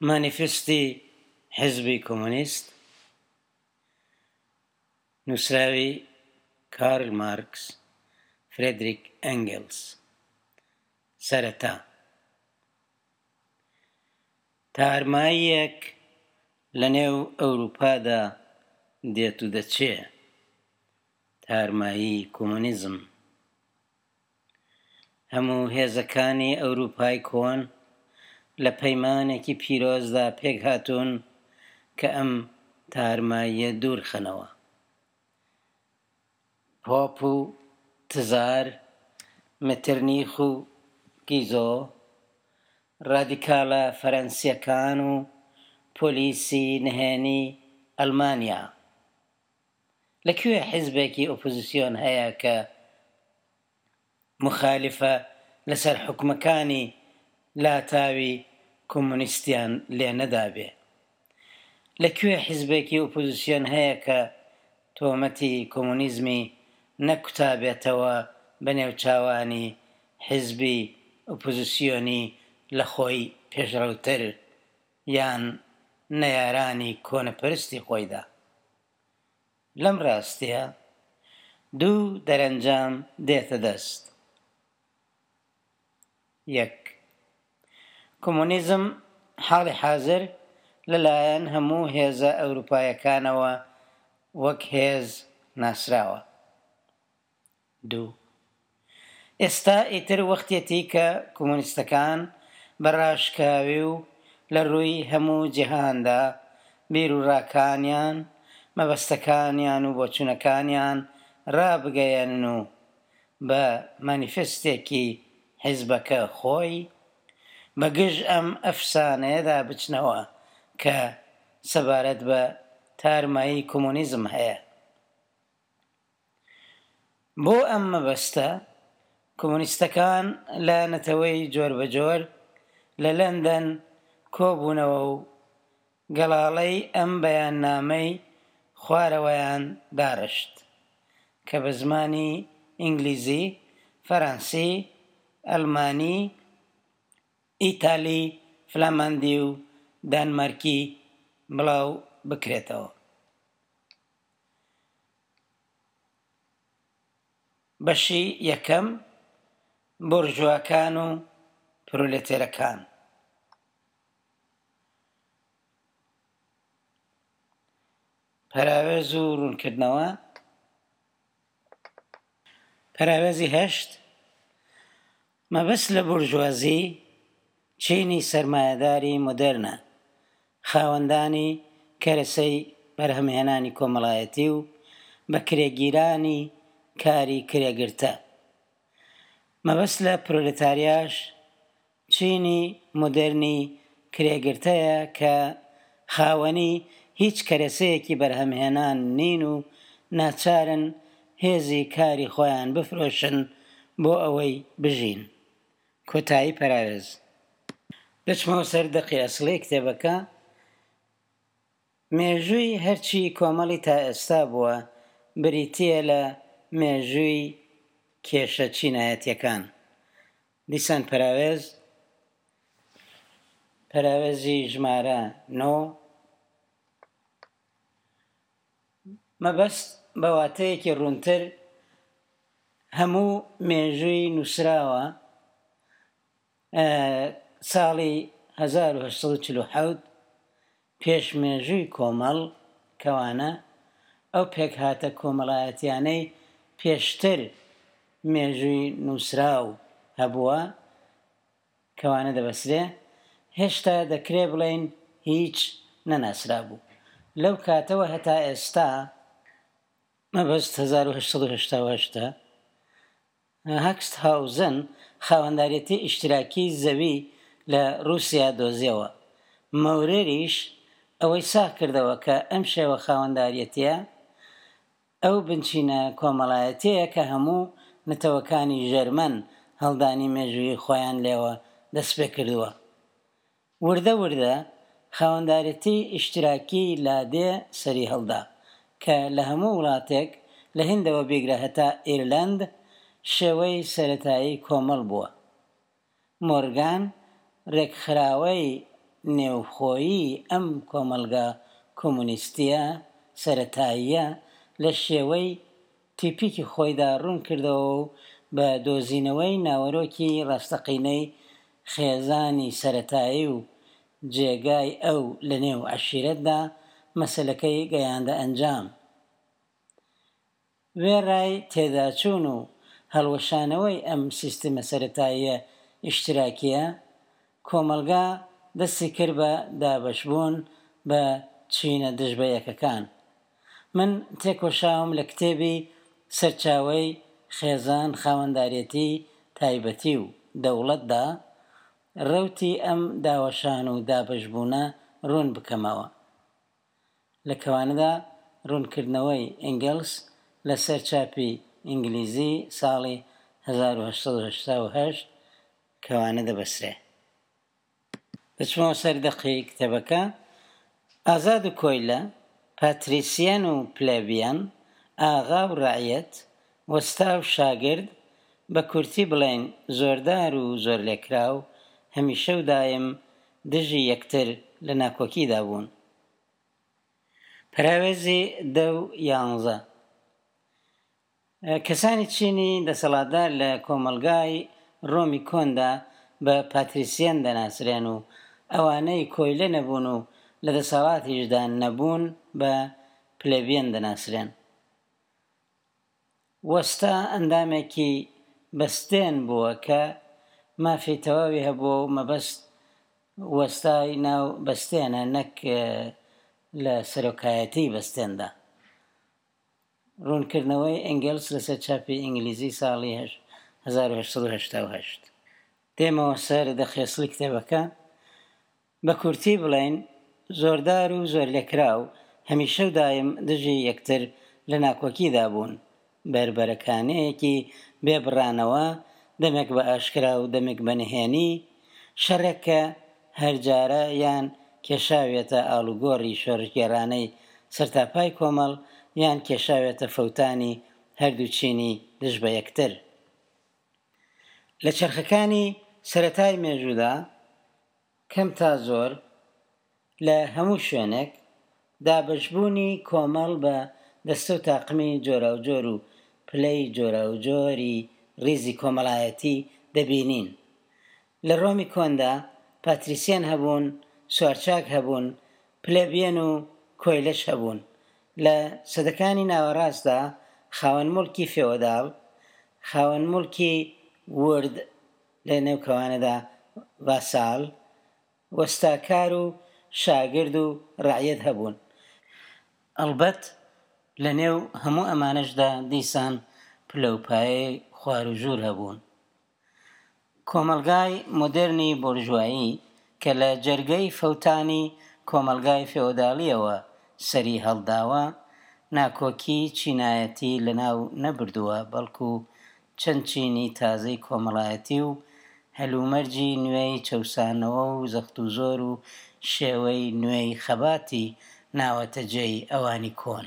مانیفستی حزبی کۆمۆنیست نووسراوی کارل مارکس فرێدریک ئەنگێلس. سەرەتا تارماییەک لە نێو ئەوروپادا دێت و دەچێ، تارمایی کۆمۆنیزم. هەموو هێزەکانی ئەوروپای کۆن لە پەیمانێکی پیرۆزدا پێک هاتوون کە ئەم تارماییە دوورخەنەوە. پۆپ و تزار، مترنیخ و گیزۆ، ڕادیکالە فەرەنسیەکان و پۆلیسی نهێنی ئەڵمانیا. لەکوێ حیزبێکی ئۆپۆزیسیۆن هەیە کە مخالیفە لەسەر حکومەکانی لاتاوی کۆمۆنیستیان لێ نەدابێ؟ لەکوێ حیزبێکی ئۆپۆزیسیۆن هەیە کە تۆمەتی کۆمۆنیزمی نەکوتابێتەوە بە نێوچاوانی حیزبی ئۆپۆزیسیۆنی لە خۆی پێشڕەوتر یان نەیارانی کۆنەپەرستی خۆیدا؟ لەم ڕاستیە دوو دەرەنجام دێتە دەست. یەک، کۆمۆنیزم حاڵی حازر لەلایەن هەموو هێزە ئەوروپایەکانەوە وەک هێز ناسراوە. دوو، ئێستا ئیتر وەختێتی کە کۆمۆنیستەکان بەڕاشکاوی و لە ڕووی هەموو جیهاندا بیرروڕاکانیان، مەبەستەکانیان و بۆچوونەکانیان ڕابگەیەنن و بە مانیفستێکی حیزبەکە خۆی بەگژ ئەم ئەفسانەیەدا بچنەوە کە سەبارەت بە تارمایی کۆمۆنیزم هەیە. بۆ ئەم مەبەستە کۆمۆنیستەکان لە نەتەوەی جۆربەجۆر لە لەندەن کۆبوونەوە و گەڵاڵەی ئەم بەیاننامەی خوارەوەیان داڕشت کە بە زمانی ئینگلیزی، فەڕەنسی، ئەڵمانی، ئیتالی، فلاماندی و دانمارکی بڵاو بکرێتەوە. بەشی یەکەم، بورژواکان و پرۆلێتێرەکان. پەراوێز و ڕوونکردنەوە. پەراوێزی هەشت، مەبەست لە بورژوازی چینی سەرمایەداری مۆدێرنە، خاوەندانی کەرەسەی بەرهەمهێنانی کۆمەڵایەتی و بەکرێگیرانی کاری کرێگرتە. مەبەست لە پرۆلێتاریاش چینی مۆدێرنی کرێگرتەیە کە خاوەنی هیچ کەرەسەیەکی بەرهەمهێنان نین و ناچارن هێزی کاری خۆیان بفرۆشن بۆ ئەوەی بژین. کۆتایی پەراوێز. دەچمەوە سەر دەقی ئەسڵی کتێبەکە. مێژووی هەرچی کۆمەڵی تا ئێستا بووە بریتیە لە مێژووی کێشە چینایەتیەکان. دیسان پەراوێز. پەراوێزی ژمارە 9، مەبەست بە واتەیەکی ڕوونتر هەموو مێژووی نووسراوە ساڵی 1847 پێش مێژووی کۆمەڵ کەوانە ئەو پێکهاتە کۆمەڵایەتیانەی پێشتر مێژووی نووسراو هەبووە کەوانە دەبەسرێ، هێشتا دەکرێ بڵێن هیچ نەناسرا بوو. لەو کاتەوە هەتا ئێستا مەبەست 1888 هەکست هاوزن خاوەنداریەتی ئیشتراکی زەوی لە رووسیا دۆزیەوە. مەورێریش ئەوەی ساغ کردەوە کە ئەم شێوە خاوەنداریەتیە ئەو بنچینە کۆمەڵایەتەیە کە هەموو نەتەوەکانی ژەرمەن هەڵدانی مێژووی خۆیان لێوە دەست پێ کردووە. وردە وردە خاوەنداریەتی ئیشتراکی لادێ سەری هەڵدا کە لە هەموو وڵاتێک لە هێندەوە بێگرە هەتا ئێرلەند شێوەی سەرەتایی کۆمەڵ بووە. مۆرگان ڕێکخراوەی نێوخۆیی ئەم کۆمەلگا کۆمونیستیە سەرەتاییە لە شێوەی تیپیکی خۆیدا ڕوون کردەوە و بە دۆزینەوەی ناوەرۆکی ڕاستەقینەی خێزانی سەرەتایی و جێگای ئەو لە نێو عەشیرەتدا مەسەلەکەی گەیاندە ئەنجام. وێڕای تێداچوون و هەڵوەشانەوەی ئەم سیستەمە سەرەتاییە ئیشتراکیە کۆمەلگا دەستی کرد بە دابەشبوون بە چینە دژبەیەکەکان. من تێکۆشاوم لە کتێبی سەرچاوەی خێزان خاوەنداریەتی تایبەتی و دەوڵەتدا ڕەوتی ئەم داوەشان و دابەشبوونە ڕوون بکەمەوە. لە کەوانەدا ڕوونکردنەوەی ئێنگەلس لە سەرچاپی ئینگلیزی ساڵی 1888 کەوانە دەبەسرێ. دەچمەوە سەر دەقی کتێبەکە. ئازاد و کۆیلە، پاتریسیان و پلێبیان، ئاغا و ڕاعیەت، وەستا و شاگرد، بە کورتی بڵێن زۆردار و زۆر لێکراو هەمیشە و دایم دژی یەکتر لە ناکۆکیدا بوون. پراوێزی 10-11 کەسانی چینی دەسەڵاتدار لە کۆمەلگای ڕۆمی کۆندا بە پاتریسیان دەناسرێن و ئەوانەی کۆیلە نەبوون و لە دەسەڵاتیشدا نەبوون بە پلێبیان دەناسرێن. وەستا ئەندامێکی بەستێن بووە کە مافی تەواوی هەبووە و مەبەست وەستای ناو بەستێنە نەک لە سەرۆکایەتی بەستێندا. ڕوونکردنەوەی ئێنگەلس لەسەر چاپی ئینگلیزی ساڵی 1888. دێمەوە سەر دەخێسڵی کتێبەکە. بە کورتی بڵێن زۆردار و زۆر لێکراو هەمیشە و دایم دژی یەکتر لە ناکۆکیدا بوون. بربەرەکانەیەکی بێبڕانەوە، دەمێک بە ئاشکرا و دەمێک بە نهێنی، شەڕێکە هەرجارە یان کێشاوێتە ئاڵوگۆڕی شۆڕژگێڕانەی سەرتاپای کۆمەڵ یان کێشاوێتە فەوتانی هەردوو چینی دژ بە یەکتر. لە چەرخەکانی سەرەتای مێژوودا کەم تا زۆر لە هەموو شوێنێک دابەشبوونی کۆمەڵ بە دەستە و تاقمی جۆراوجۆر و پلەی جۆراوجۆری ڕیزی کۆمەڵایەتی دەبینین. لە ڕۆمی کۆندا پاتریسیان هەبوون، سوارچاک هەبوون، پلێبیان و کۆیلەش هەبوون. لە سەدەکانی ناوەڕاستدا خاوەن موڵکی فێۆداڵ، خاوەن موڵکی ورد لە نێوکەوانەدا ڤاساڵ، وەستاکار و شاگرد و ڕاعیەت هەبوون. ئەڵبەت لە نێو هەموو ئەمانەشدا دیسان پلەپایەی خوار و ژوور هەبوون. کۆمەلگای مۆدێرنی بۆرژوایی کە لە جەرگەی فەوتانی کۆمەلگای فێۆداڵیەوە سەری هەڵداوە ناکۆکی چینایەتی لەناو نەبردووە، بەڵکو چەند چینی تازەی کۆمەڵایەتی و هەلومەرجی نوێی چەوسانەوە و زەخت و زۆر و شێوەی نوێی خەباتی ناوەتە جێی ئەوانی کۆن.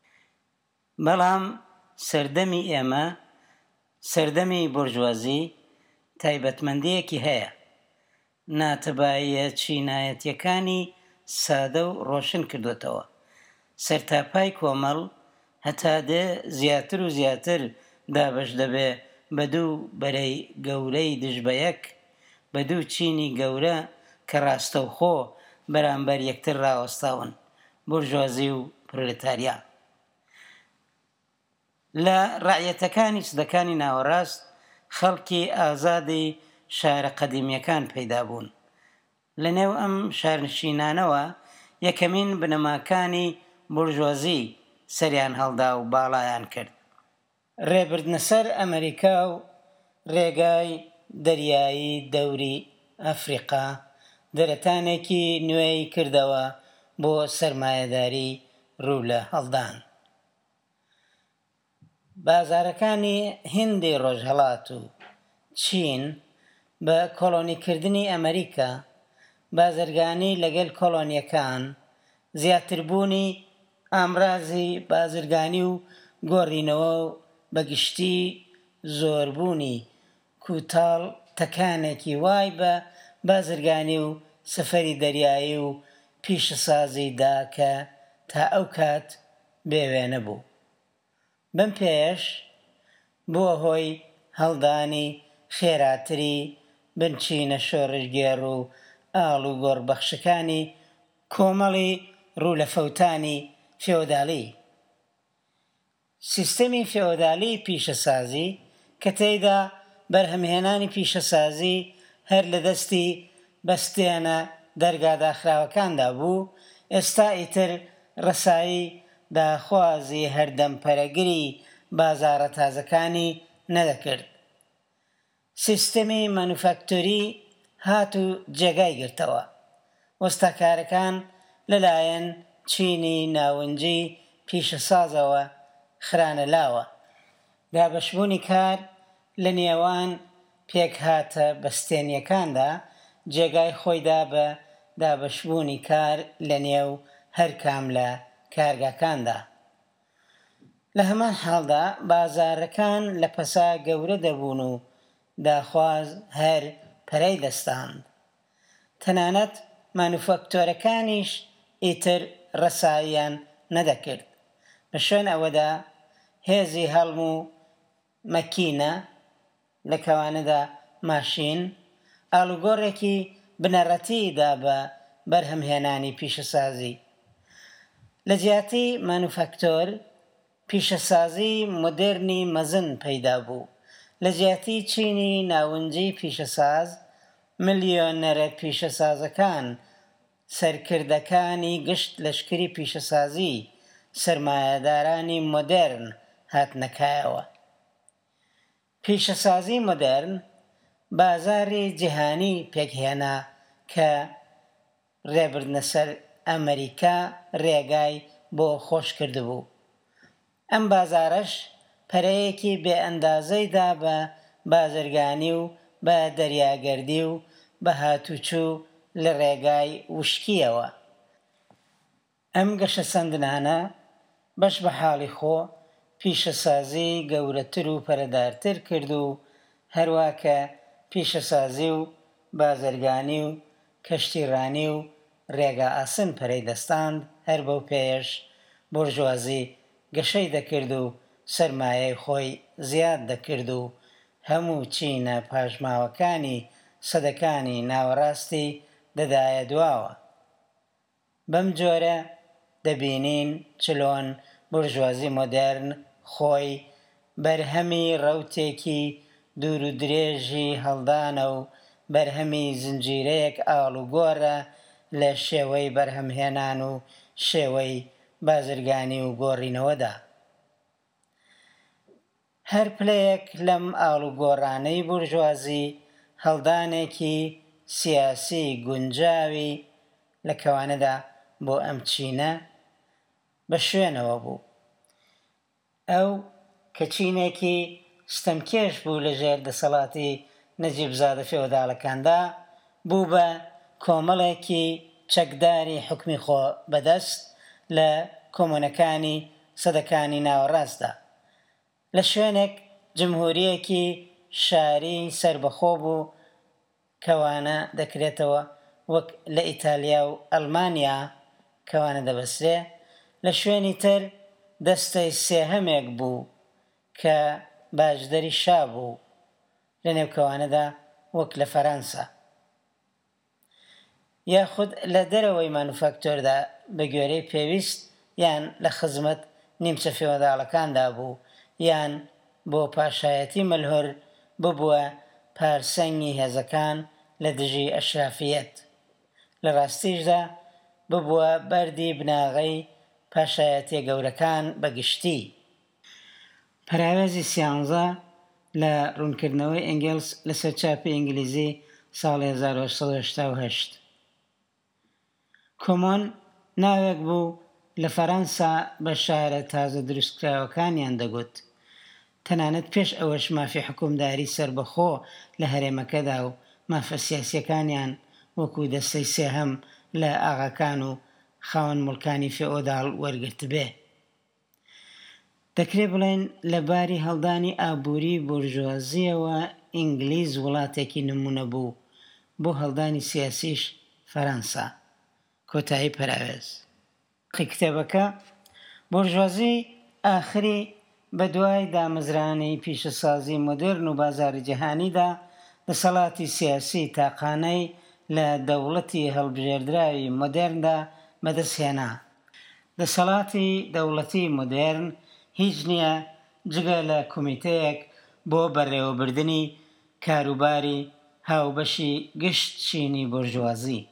بەڵام سەردەمی ئێمە، سەردەمی بۆرژوازی تایبەتمەندیەکی هەیە. ناتەباییە چینایەتیەکانی سادە و ڕۆشن کردوێتەوە. سەرتاپای کۆمەڵ هەتا دێ زیاتر و زیاتر دابەش دەبێ بە دوو بەرەی گەورەی دژ بە یەک، بە دوو چینی گەورە کە ڕاستەوخۆ بەرامبەر یەکتر ڕاوەستاون، بورژوازی و پرۆلێتاریا. لە ڕاعیەتەکانی سدەکانی ناوەڕاست خەڵکی ئازادی شارە قەدیمیەکان پەیدا بوون. لە نێو ئەم شارنشینانەوە یەکەمین بنەماکانی بورژوازی سەریان هەڵدا و باڵایان کرد. ڕێبردنە سەر ئەمریکا و ڕێگای دەریایی دەوری ئەفریقا دەرەتانێکی نوێی کردەوە بۆ سەرمایەداری ڕوو لە هەڵدان. بازارەکانی هیندی ڕۆژهەڵات و چین بە کۆڵۆنیکردنی ئەمریکا، بازرگانی لەگەل کۆڵۆنیەکان، زیاتربوونی ئامرازی بازرگانی و گۆڕینەوە و بەگشتی زۆربوونی کوتاڵ تەکانێکی وای بە بازرگانی و سەفەری دەریایی و پیشەسازیدا کە تا ئەو کات بێوێنە بوو. بەم پێش بووە هۆی هەڵدانی خێراتری بنچینە شۆڕژگێڕ و ئاڵ و گۆڕبەخشەکانی کۆمەڵی ڕوولەفەوتانی فێوداڵی. سیستەمی فێودالی پیشەسازی کە تێیدا بەرهەمهێنانی پیشەسازی هەر لە دەستی بەستێنە دەرگاداخراوەکاندا بوو، ئێستا ئیتر ڕەسایی داخوازی هەردەمپەرەگری بازاڕە تازەکانی نەدەکرد. سیستەمی مانوفاکتوری هات و جێگای گرتەوە. وەستاکارەکان لەلایەن چینی ناوەنجی پیشەسازەوە خرانە لاوە. دابەشبوونی کار لە نێوان پێکهاتە بەستێنیەکاندا جێگای خۆیدا بە دابەشبوونی کار لە نێو هەر کام لە کارگاکاندا. لە هەمان حاڵدا بازارەکان لە پەسا گەورە دەبوون و داخواز هەر پەرەی دەستاند. تەنانەت مانوفاکتۆرەکانیش ئیتر ڕەساییان نەدەکرد. بە شوێن ئەوەدا هێزی هەڵم و مەکینە لە کەوانەدا ماشین ئاڵوگۆڕێکی بنەڕەتیدا بە بەرهەمهێنانی پیشەسازی. لە جیاتی مانوفاکتۆر پیشەسازی مۆدێرنی مەزن پەیدا بوو. لە جیاتی چینی ناوەنجی پیشەساز ملیۆنەرە پیشەسازەکان سەرکردەکانی گشت لەشکری پیشەسازی سەرمایەدارانی مۆدێرن هاتنەکایەوە. پیشەسازی مۆدێرن بازاری جیهانی پێکهێنا کە ڕێبردنە سەر ئەمریکا ڕێگای بۆ خۆش کردبوو. ئەم بازارەش پەرەیەکی بێ ئەندازەیدا بە بازرگانی و بە دەریاگەردی و بە هاتوچوو لە ڕێگای وشکیەوە. ئەم گەشە سەندنانە بەش بە حاڵی خۆ پیشەسازی گەورەتر و پەرەدارتر کرد و هەروەکە پیشەسازی و بازرگانی و کەشتیڕانی و ڕێگا ئاسن پەرەی دەستاند. هەر بەو پێش بورژوازی گەشەی دەکرد و سەرمایەی خۆی زیاد دەکرد و هەموو چینە پاژماوەکانی سەدەکانی ناوەڕاستی دەدایە دواوە. بەم جۆرە دەبینین چلۆن بورژوازی مۆدێرن خۆی بەرهەمی ڕەوتێکی دوور و درێژی هەڵدانە و بەرهەمی زنجیرەیەک ئاڵوگۆڕە لە شێوەی بەرهەمهێنان و شێوەی بازرگانی و گۆڕینەوەدا. هەر پلەیەک لەم ئاڵوگۆڕانەی بورژوازی هەڵدانێکی سیاسی گونجاوی لە کەوانەدا بۆ ئەم چینە بە شوێنەوە بوو. ئەو کە چینێکی ستەمکێش بوو لە ژێر دەسەڵاتی نەجیبزادە فێوداڵەکاندا بوو بە کۆمەڵێکی چەکداری حکمی خۆ بەدەست لە کۆمۆنەکانی سەدەکانی ناوەڕاستدا. لە شوێنێک جمهوریەکی شاری سربەخۆ بوو کەوانە دەکرێتەوە وەک لە ئیتالیا و ئەڵمانیا کەوانە دەبەسرێ. لە شوێنی تر دەستەی سێهەمێک بوو کە باژدەری شا بوو لە نێوکەوانەدا وەک لە فەرەنسا. یاخود لە دەرەوەی مانوفاکتۆردا بە گوێرەی پێویست یان لە خزمەت نیمچە فێوداڵەکاندا بوو یان بۆ پاشایەتی مەلهور ببووە پارسەنگی هێزەکان لە دژی ئەشرافیەت. لە ڕاستیشدا ببووە بەردی بناغەی پاشایەتیە گەورەکان بەگشتی. پەراوێزی 11 لە ڕوونکردنەوەی ئەنگێلس لە سەرچاپی ئینگلیزی ساڵی 1888. کۆمۆن ناوێک بوو لە فەرەنسا بە شارە تازە دروستکراوەکانیان دەگوت. تەنانەت پێش ئەوەش مافی حکومداری سربەخۆ لە هەرێمەکەدا و مافە سیاسیەکانیان وەکو دەستەی سێهەم لە ئاغاکان و خاوەن موڵکانی فێئۆداڵ وەرگرت بێ. دەکرێت بڵێن لەباری هەڵدانی ئابووری بورژوازیەوە ئینگلیز وڵاتێکی نمونە بوو. بۆ هەڵدانی سیاسیش فەرەنسا. کۆتایی پەراوێز. کتێبەکە بورژوازی ئاخری بە دوای دامەزرانی پیشەسازی مۆدرن و بازاری جیهانیدا دەسەڵاتی سیاسی تاقانەی لە دەوڵەتی هەڵبژێردراوی مۆدرندا بەدەستهێنا. دەسەڵاتی دەوڵەتی مۆدرن هیچ نییە جگە لە کۆمیتەیەک بۆ بەڕێوەبردنی کاروباری هاوبەشی گشت چینی بورژوازی.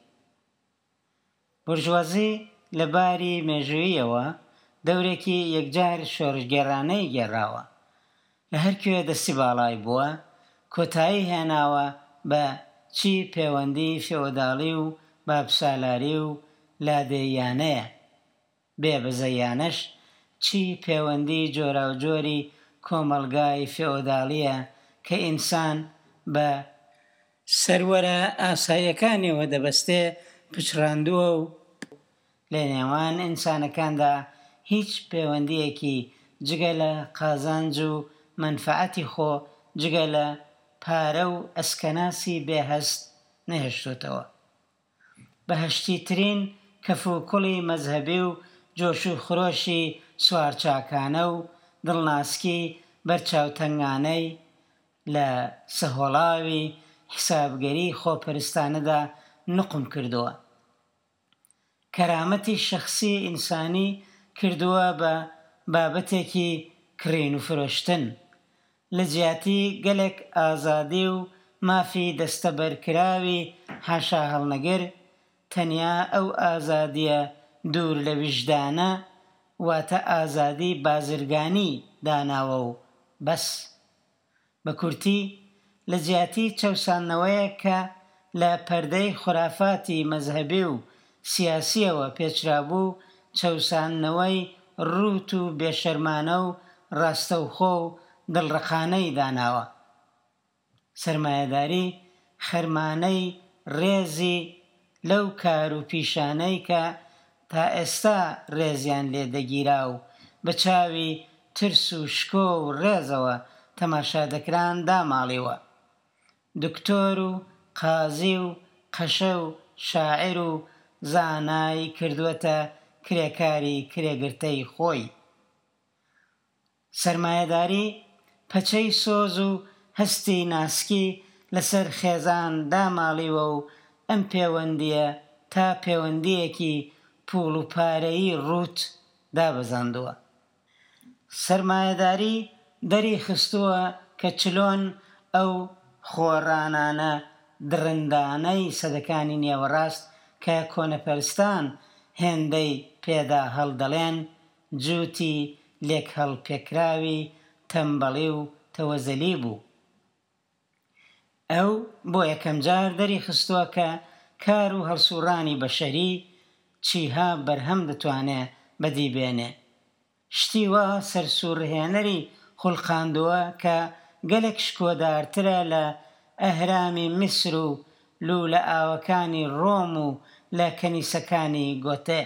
بورژوازی لە باری مێژووییەوە دەورێکی یەکجار شۆڕژگێڕانەی گێڕاوە، لە هەرکوێ دەستی باڵای بووە کۆتایی هێناوە بە چی پەیوەندی فێوداڵی و بابسالاری و لادێیانەیە، بێبەزەیانەش چی پەیوەندی جۆراوجۆری کۆمەڵگای فێوداڵیە کە ئینسان بە سەروەرە ئاساییەکانیەوە دەبەستێ پچڕاندووە و لە نێوان ئینسانەکاندا هیچ پەیوەندیەکی جگە لە قازانج و مەنفەعەتی خۆ جگە لە پارە و ئەسکەناسی بێهەست نەهێشتوتەوە. بەهەشتیترین کەفوکوڵی مەزهەبی و جۆش و خرۆشی سوارچاکانە و دڵناسکی بەرچاوتەنگانەی لە سەهۆڵاوی حسابگەری خۆپەرستانەدا نقم کردووە. کەرامەتی شەخسی ئینسانی کردووە بە بابەتێکی کڕین و فرۆشتن، لە جیاتی گەلێک ئازادی و مافی دەستەبەرکراوی حاشا هەڵنەگر تەنیا ئەو ئازادیە دوور لە ویژدانە واتە ئازادی بازرگانی داناوە و بەس. بە کورتی لە جیاتی چەوسانەوەیە کە لە پەردەی خورافاتی مەزهەبی و سیاسیەوە پێچرابوو چەوسانەوەی ڕوت و بێشەرمانە و ڕاستەوخۆ و دڵڕەخانەی داناوە. سەرمایەداری خەرمانەی ڕێزی لەو کار و پیشانەی کە تا ئێستا ڕێزیان لێدەگیرا و بە چاوی ترس و شکۆ و ڕێزەوە تەماشا دەکران داماڵیوە. دکتۆر و قازی و قەشە و شاعیر و زانای کردووەتە کرێکاری کرێگرتەی خۆی. سەرمایەداری پەچەی سۆز و هەستی ناسکی لەسەر خێزان داماڵیوە و ئەم پەیوەندیە تا پەیوەندیەکی پوڵ و پارەیی ڕوت دابەزاندووە. سەرمایەداری دەری خستووە کە چلۆن ئەو خۆڕانانە درندانەی سەدەکانی نێوەڕاست کە کۆنەپەرستان هێندەی پێدا هەڵدەڵێن جووتی لێک هەڵپێکراوی تەمبەڵی و تەوەزەلی بوو. ئەو بۆ یەکەم جار دەری خستووە کە کار و هەڵسوڕانی بەشەری چیها بەرهەم دەتوانێت بەدیبێنێ. شتی وا سەرسوڕهێنەری خوڵقاندووە کە گەلێک شکۆدارترە لە ئەهرامی میسر و لوولە ئاوەکانی ڕۆم و لە کەنیسەکانی گۆتێ.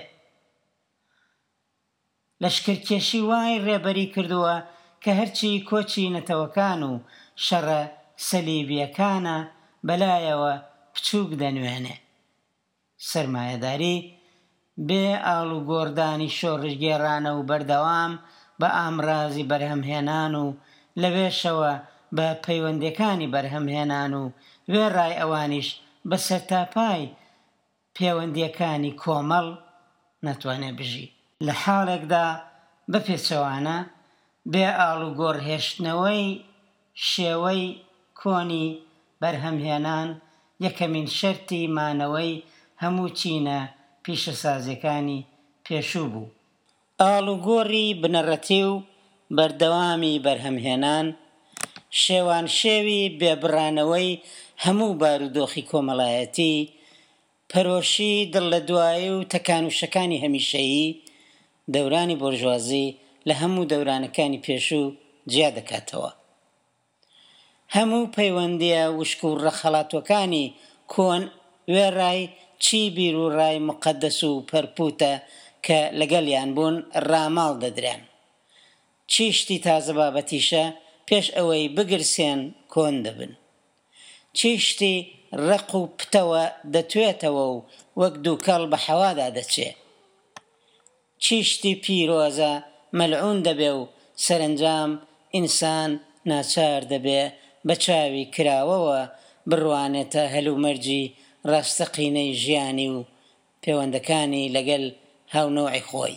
لەشکرکێشی وای ڕێبەری کردووە کە هەرچی کۆچی نەتەوەکان و شەڕە سەلیبیەکانە بەلایەوە بچووک دەنوێنێ. سەرمایەداری بێ ئاڵوگۆڕدانی شۆڕژگێڕانە و بەردەوام بە ئامڕازی بەرهەمهێنان و لەوێشەوە بە پەیوەندیەکانی بەرهەمهێنان و وێڕای ئەوانیش بە سەرتاپای پەیوەندیەکانی کۆمەڵ نەتوانێ بژی. لە حاڵێکدا بەپێچەوانە بێ ئاڵوگۆڕهێشتنەوەی شێوەی کۆنی بەرهەمهێنان یەکەمین شەرتی مانەوەی هەموو چینە پیشەسازیەکانی پێشوو بوو. ئاڵوگۆڕی بنەڕەتی و بەردەوامی بەرهەمهێنان شێوان شێوی بێبڕانەوەی هەموو بارودۆخی کۆمەڵایەتی، پەرۆشی دڵ لە دوایی و تەکانوشەکانی هەمیشەیی دەورانی بورژوازی لە هەموو دەورانەکانی پێشوو جیا دەکاتەوە. هەموو پەیوەندیە وشک و ڕەخەڵاتوەکانی کۆن وێڕای چی بیر و ڕای مقەدەس و پەرپوتە کە لەگەڵیان بوون ڕاماڵ دەدرێن. چی شتی تازە بابەتیشە پێش ئەوەی بگرسێن کۆن دەبن. چی شتی ڕق و پتەوە دەتوێتەوە و وەک دووکەڵ بە حەوادا دەچێ. چیشتی پیرۆزە مەلعون دەبێ و سەرنجام ئینسان ناچار دەبێ بە چاوی کراوەوە بڕوانێتە هەلومەرجی ڕاستەقینەی ژیانی و پەیوەندەکانی لەگەڵ هاونەوعی خۆی.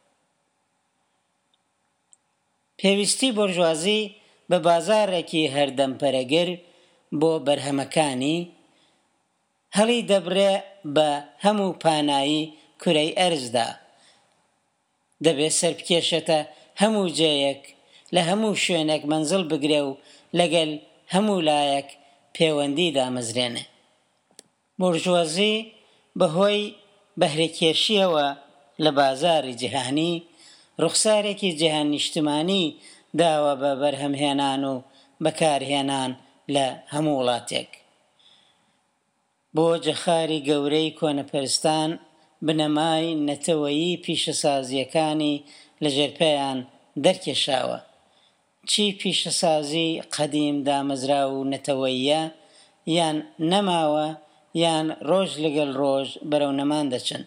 پێویستی بورژوازی بە بازارێکی هەردەمپەرەگر بۆ بەرهەمەکانی هەڵی دەبرێ بە هەموو پانایی کورەی ئەرزدا. دەبێت سەربکێشێتە هەموو جێیەک لە هەموو شوێنێک مەنزڵ بگرێ و لەگەل هەموو لایەک پەیوەندی دامەزرێنێ. بورژوازی بەهۆی بەهرەکێشیەوە لە بازاری جیهانی ڕوخسارێکی جیهان نیشتمانی داوە بە بەرهەمهێنان و بەکارهێنان لە هەموو وڵاتێک. بۆ جەخاری گەورەی کۆنەپەرستان بنەمای نەتەوەیی پیشەسازیەکانی لەژێر پێیان دەرکێشاوە. چی پیشەسازی قەدیم دامەزرا و نەتەوەییە یان نەماوە یان ڕۆژ لەگەڵ ڕۆژ بەرەو نەمان دەچن.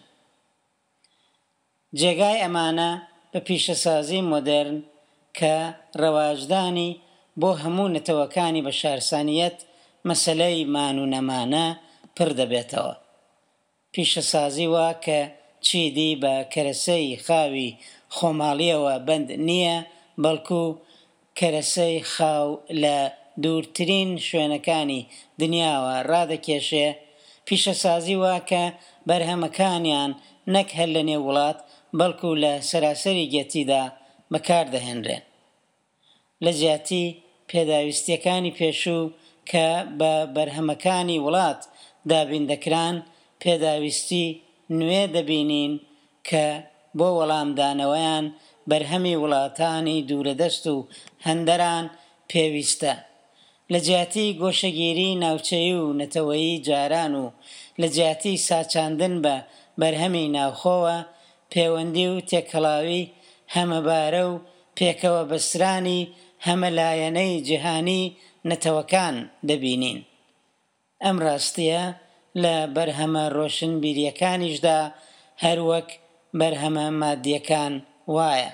جێگای ئەمانە بە پیشەسازی مۆدێرن کە ڕەواجدانی بۆ هەموو نەتەوەکانی بە شارسانیەت مەسەلەی مان و نەمانە پڕ دەبێتەوە. پیشەسازی وا کە چیدی بە کەرەسەی خاوی خۆماڵیەوە بەند نییە، بەڵکو کەرەسەی خاو لە دوورترین شوێنەکانی دنیاوە ڕادەکێشێ. پیشەسازی وا کە بەرهەمەکانیان نەک هەر لە نێو وڵات بەڵکو لە سەراسەری گەتیدا بەکاردەهێنرێن. لە جیاتی پێداویستیەکانی پێشوو کە بە بەرهەمەکانی وڵات دابین دەکران پێداویستی نوێ دەبینین کە بۆ وەڵامدانەوەیان بەرهەمی وڵاتانی دوورەدەست و هەندەران پێویستە. لە جیاتی گۆشەگیری ناوچەیی و نەتەوەیی جاران و لە جیاتی ساچاندن بە بەرهەمی ناوخۆوە پەیوەندی و تێکەڵاوی هەمەبارە و پێکەوە بەسرانی هەمەلایەنەی جیهانی نەتەوەکان دەبینین. ئەم ڕاستیە لە بەرهەمە ڕۆشنبیریەکانیشدا هەروەک بەرهەمە مادیەکان وایە.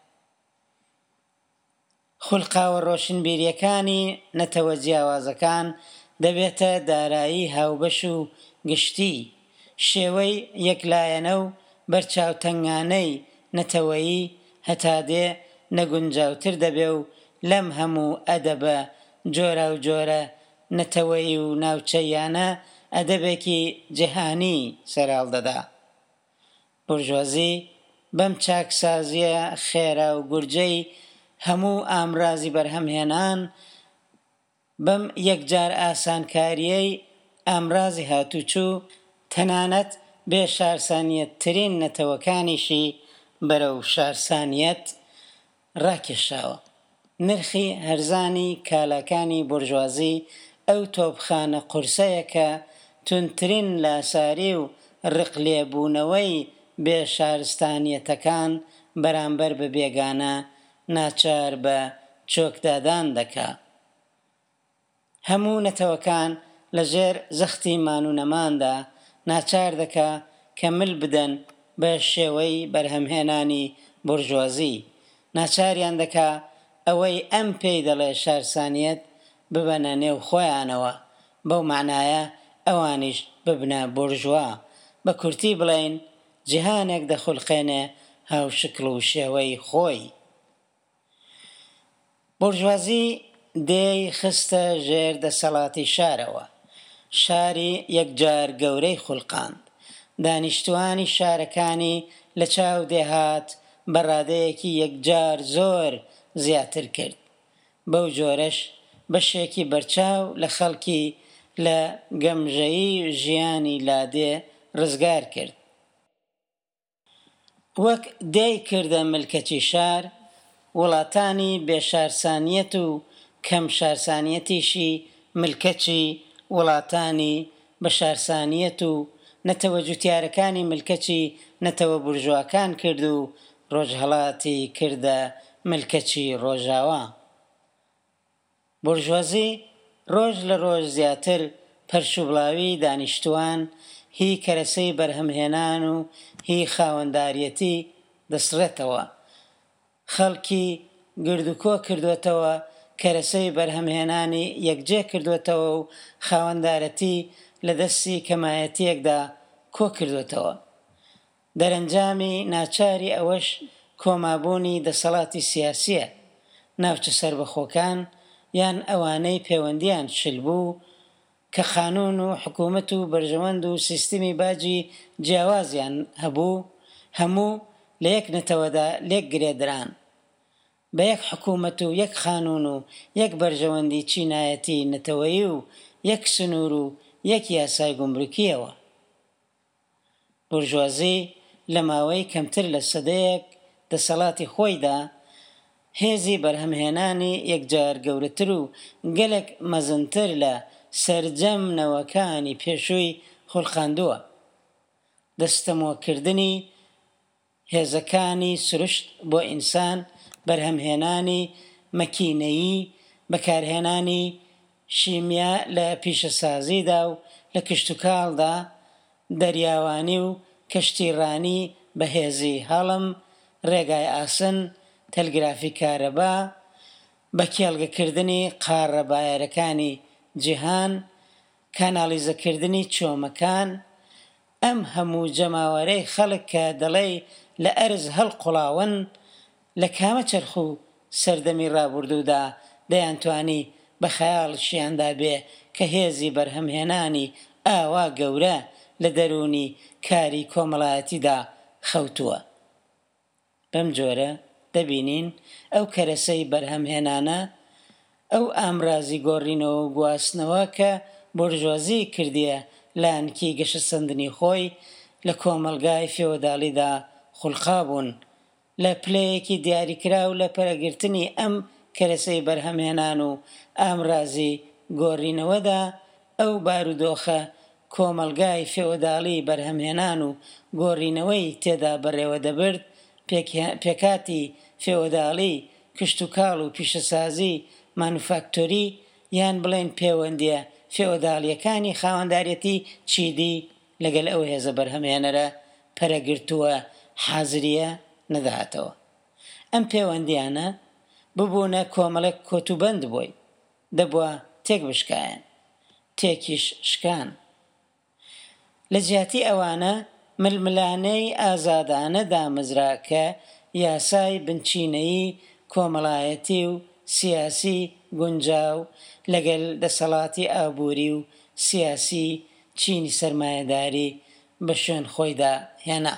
خوڵقاوە ڕۆشنبیریەکانی نەتەوە جیاوازەکان دەبێتە دارایی هاوبەش و گشتی. شێوەی یەکلایەنە و بەرچاوتەنگانەی نەتەوەیی هەتا دێ نەگونجاوتر دەبێ و لەم هەموو ئەدەبە جۆرە و جۆرە نەتەوەیی و ناوچەیانە ئەدەبێکی جیهانی سەراڵ دەدا. بورژوازی بەم چاکسازیە خێرا و گورجەی هەموو ئامرازی بەرهەمهێنان بەم یەکجار ئاسانکاریەی ئامرازی هاتوچوو تەنانەت بێ شارسانیەتترین نەتەوەکانیشی بەرەو شارسانیەت ڕاکێشاوە. نرخی هەرزانی کالاکانی بورژوازی ئەو تۆپخانە قورسەیە کە تونترین لاساری و ڕقلێبوونەوەی بێ شارستانیەتەکان بەرامبەر بە بێگانە ناچار بە چۆکدادان دەکا. هەموو نەتەوەکان لەژێر زەختی مان و نەماندا ناچار دەکا کە مل بدەن بە شێوەی بەرهەمهێنانی بورژوازی. ناچاریان دەکا ئەوەی ئەم پێی دەڵێ شارسانیەت ببەنە نێو خۆیانەوە، بەو معنایە ئەوانیش ببنە بورژوا. بە کورتی بڵێین جیهانێک دەخولقێنێ هاوشکل و شێوەی خۆی. بورژوازی دێی خستە ژێر دەسەڵاتی شارەوە. شاری یەکجار گەورەی خوڵقاند. دانیشتوانی شارەکانی لە چاو دێهات بەڕادەیەکی یەکجار زۆر زیاتر کرد. بەو جۆرەش بەشێکی بەرچاو لە خەڵکی لە گەمژەیی ژیانی لادێ ڕزگار کرد. وەک دێی کردە ملکەچی شار، وڵاتانی بێشارسانیەت و کەم شارسانیەتیشی ملکەچی وڵاتانی بە شارسانیەت و نەتەوە جوتیارەکانی ملکەچی نەتەوە بورژواکان کرد و ڕۆژهەڵاتی کردە ملکەچی ڕۆژاوا. بورژوازی ڕۆژ لە ڕۆژ زیاتر پەرشوبڵاوی دانیشتوان، هی کەرەسەی بەرهەمهێنان و هی خاوەنداریەتی دەسڕێتەوە. خەڵکی گردوکۆ کردوێتەوە، کەرەسەی بەرهەمهێنانی یەکجێ کردوێتەوە و خاوەندارەتی لە دەستی کەمایەتیەکدا کۆ کردوێتەوە. دەرەنجامی ناچاری ئەوەش کۆمابوونی دەسەڵاتی سیاسیە. ناوچە سەربەخۆکان یان ئەوانەی پەیوەندیان شل بوو کە قانون و حکوومەت و بەرژەوەند و سیستمی باجی جیاوازیان هەبوو، هەموو لە یەک نەتەوەدا لێک گرێدران بە یەک حکوومەت و یەک قانون و یەک بەرژەوەندی چینایەتی نەتەوەیی و یەک سنوور و یەک یاسای گومڕوکیەوە. بورژوازی لە ماوەی کەمتر لە سەدەیەک دەسەڵاتی خۆیدا هێزی بەرهەمهێنانی یەکجار گەورەتر و گەلێک مەزنتر لە سەرجەمنەوەکانی پێشووی هەڵقاندووە. دەستەمۆکردنی هێزەکانی سروشت بۆ ئینسان، بەرهەمهێنانی مەکینەیی، بەکارهێنانی شیمیا لە پیشەسازیدا و لە کشتوکاڵدا، دەریاوانی و کەشتیڕانی بەهێزی هەڵم، ڕێگای ئاسن، تەلگرافی کارەبا، بە کێڵگەکردنی قاڕەبایەرەکانی جیهان، کانالیزەکردنی چۆمەکان، ئەم هەموو جەماوەرەی خەڵک کە دەڵێ لە ئەرز هەڵقوڵاون لە کامە چەرخ و سەردەمی ڕابردوودا دەیانتوانی بە خەیاڵشیاندا بێ کە هێزی بەرهەمهێنانی ئاوا گەورە لە دەرونی کاری کۆمەڵایەتیدا خەوتووە. بەم جۆرە دەبینین ئەو کەرەسەی بەرهەمهێنانە، ئەو ئامرازی گۆڕینەوە و گواستنەوە کە بورژوازی کردیە لایەنکی گەشە سەندنی خۆی لە کۆمەلگای فێوداڵیدا خوڵقابوون. لە پلەیەکی دیاریکرا و لە پەرەگرتنی ئەم کەرەسەی بەرهەمهێنان و ئامرازی گۆڕینەوەدا ئەو بارودۆخە کۆمەلگای فێوداڵی بەرهەمهێنان و گۆڕینەوەی تێدا بەڕێوە دەبرد، پێکاتی فێوداڵی کشتوکاڵ و پیشەسازی مانوفاکتۆری یان بڵێن پەیوەندیە فێوداڵیەکانی خاوەنداریەتی چیدی لەگەڵ ئەو هێزە بەرهەمهێنەرە پەرەگرتووە حازریە نەداهاتەوە. ئەم پەیوەندیانە ببوونە کۆمەڵێک کۆتوبەند بووی، دەبووە تێک بشکایەن، تێکیش شکان. لە جیاتی ئەوانە ململانەی ئازادانە دامەزرا کە یاسای بنچینەیی کۆمەڵایەتی و سیاسی گونجاو لەگەل دەسەڵاتی ئابووری و سیاسی چینی سەرمایەداری بە شوێن خۆیدا هێنا.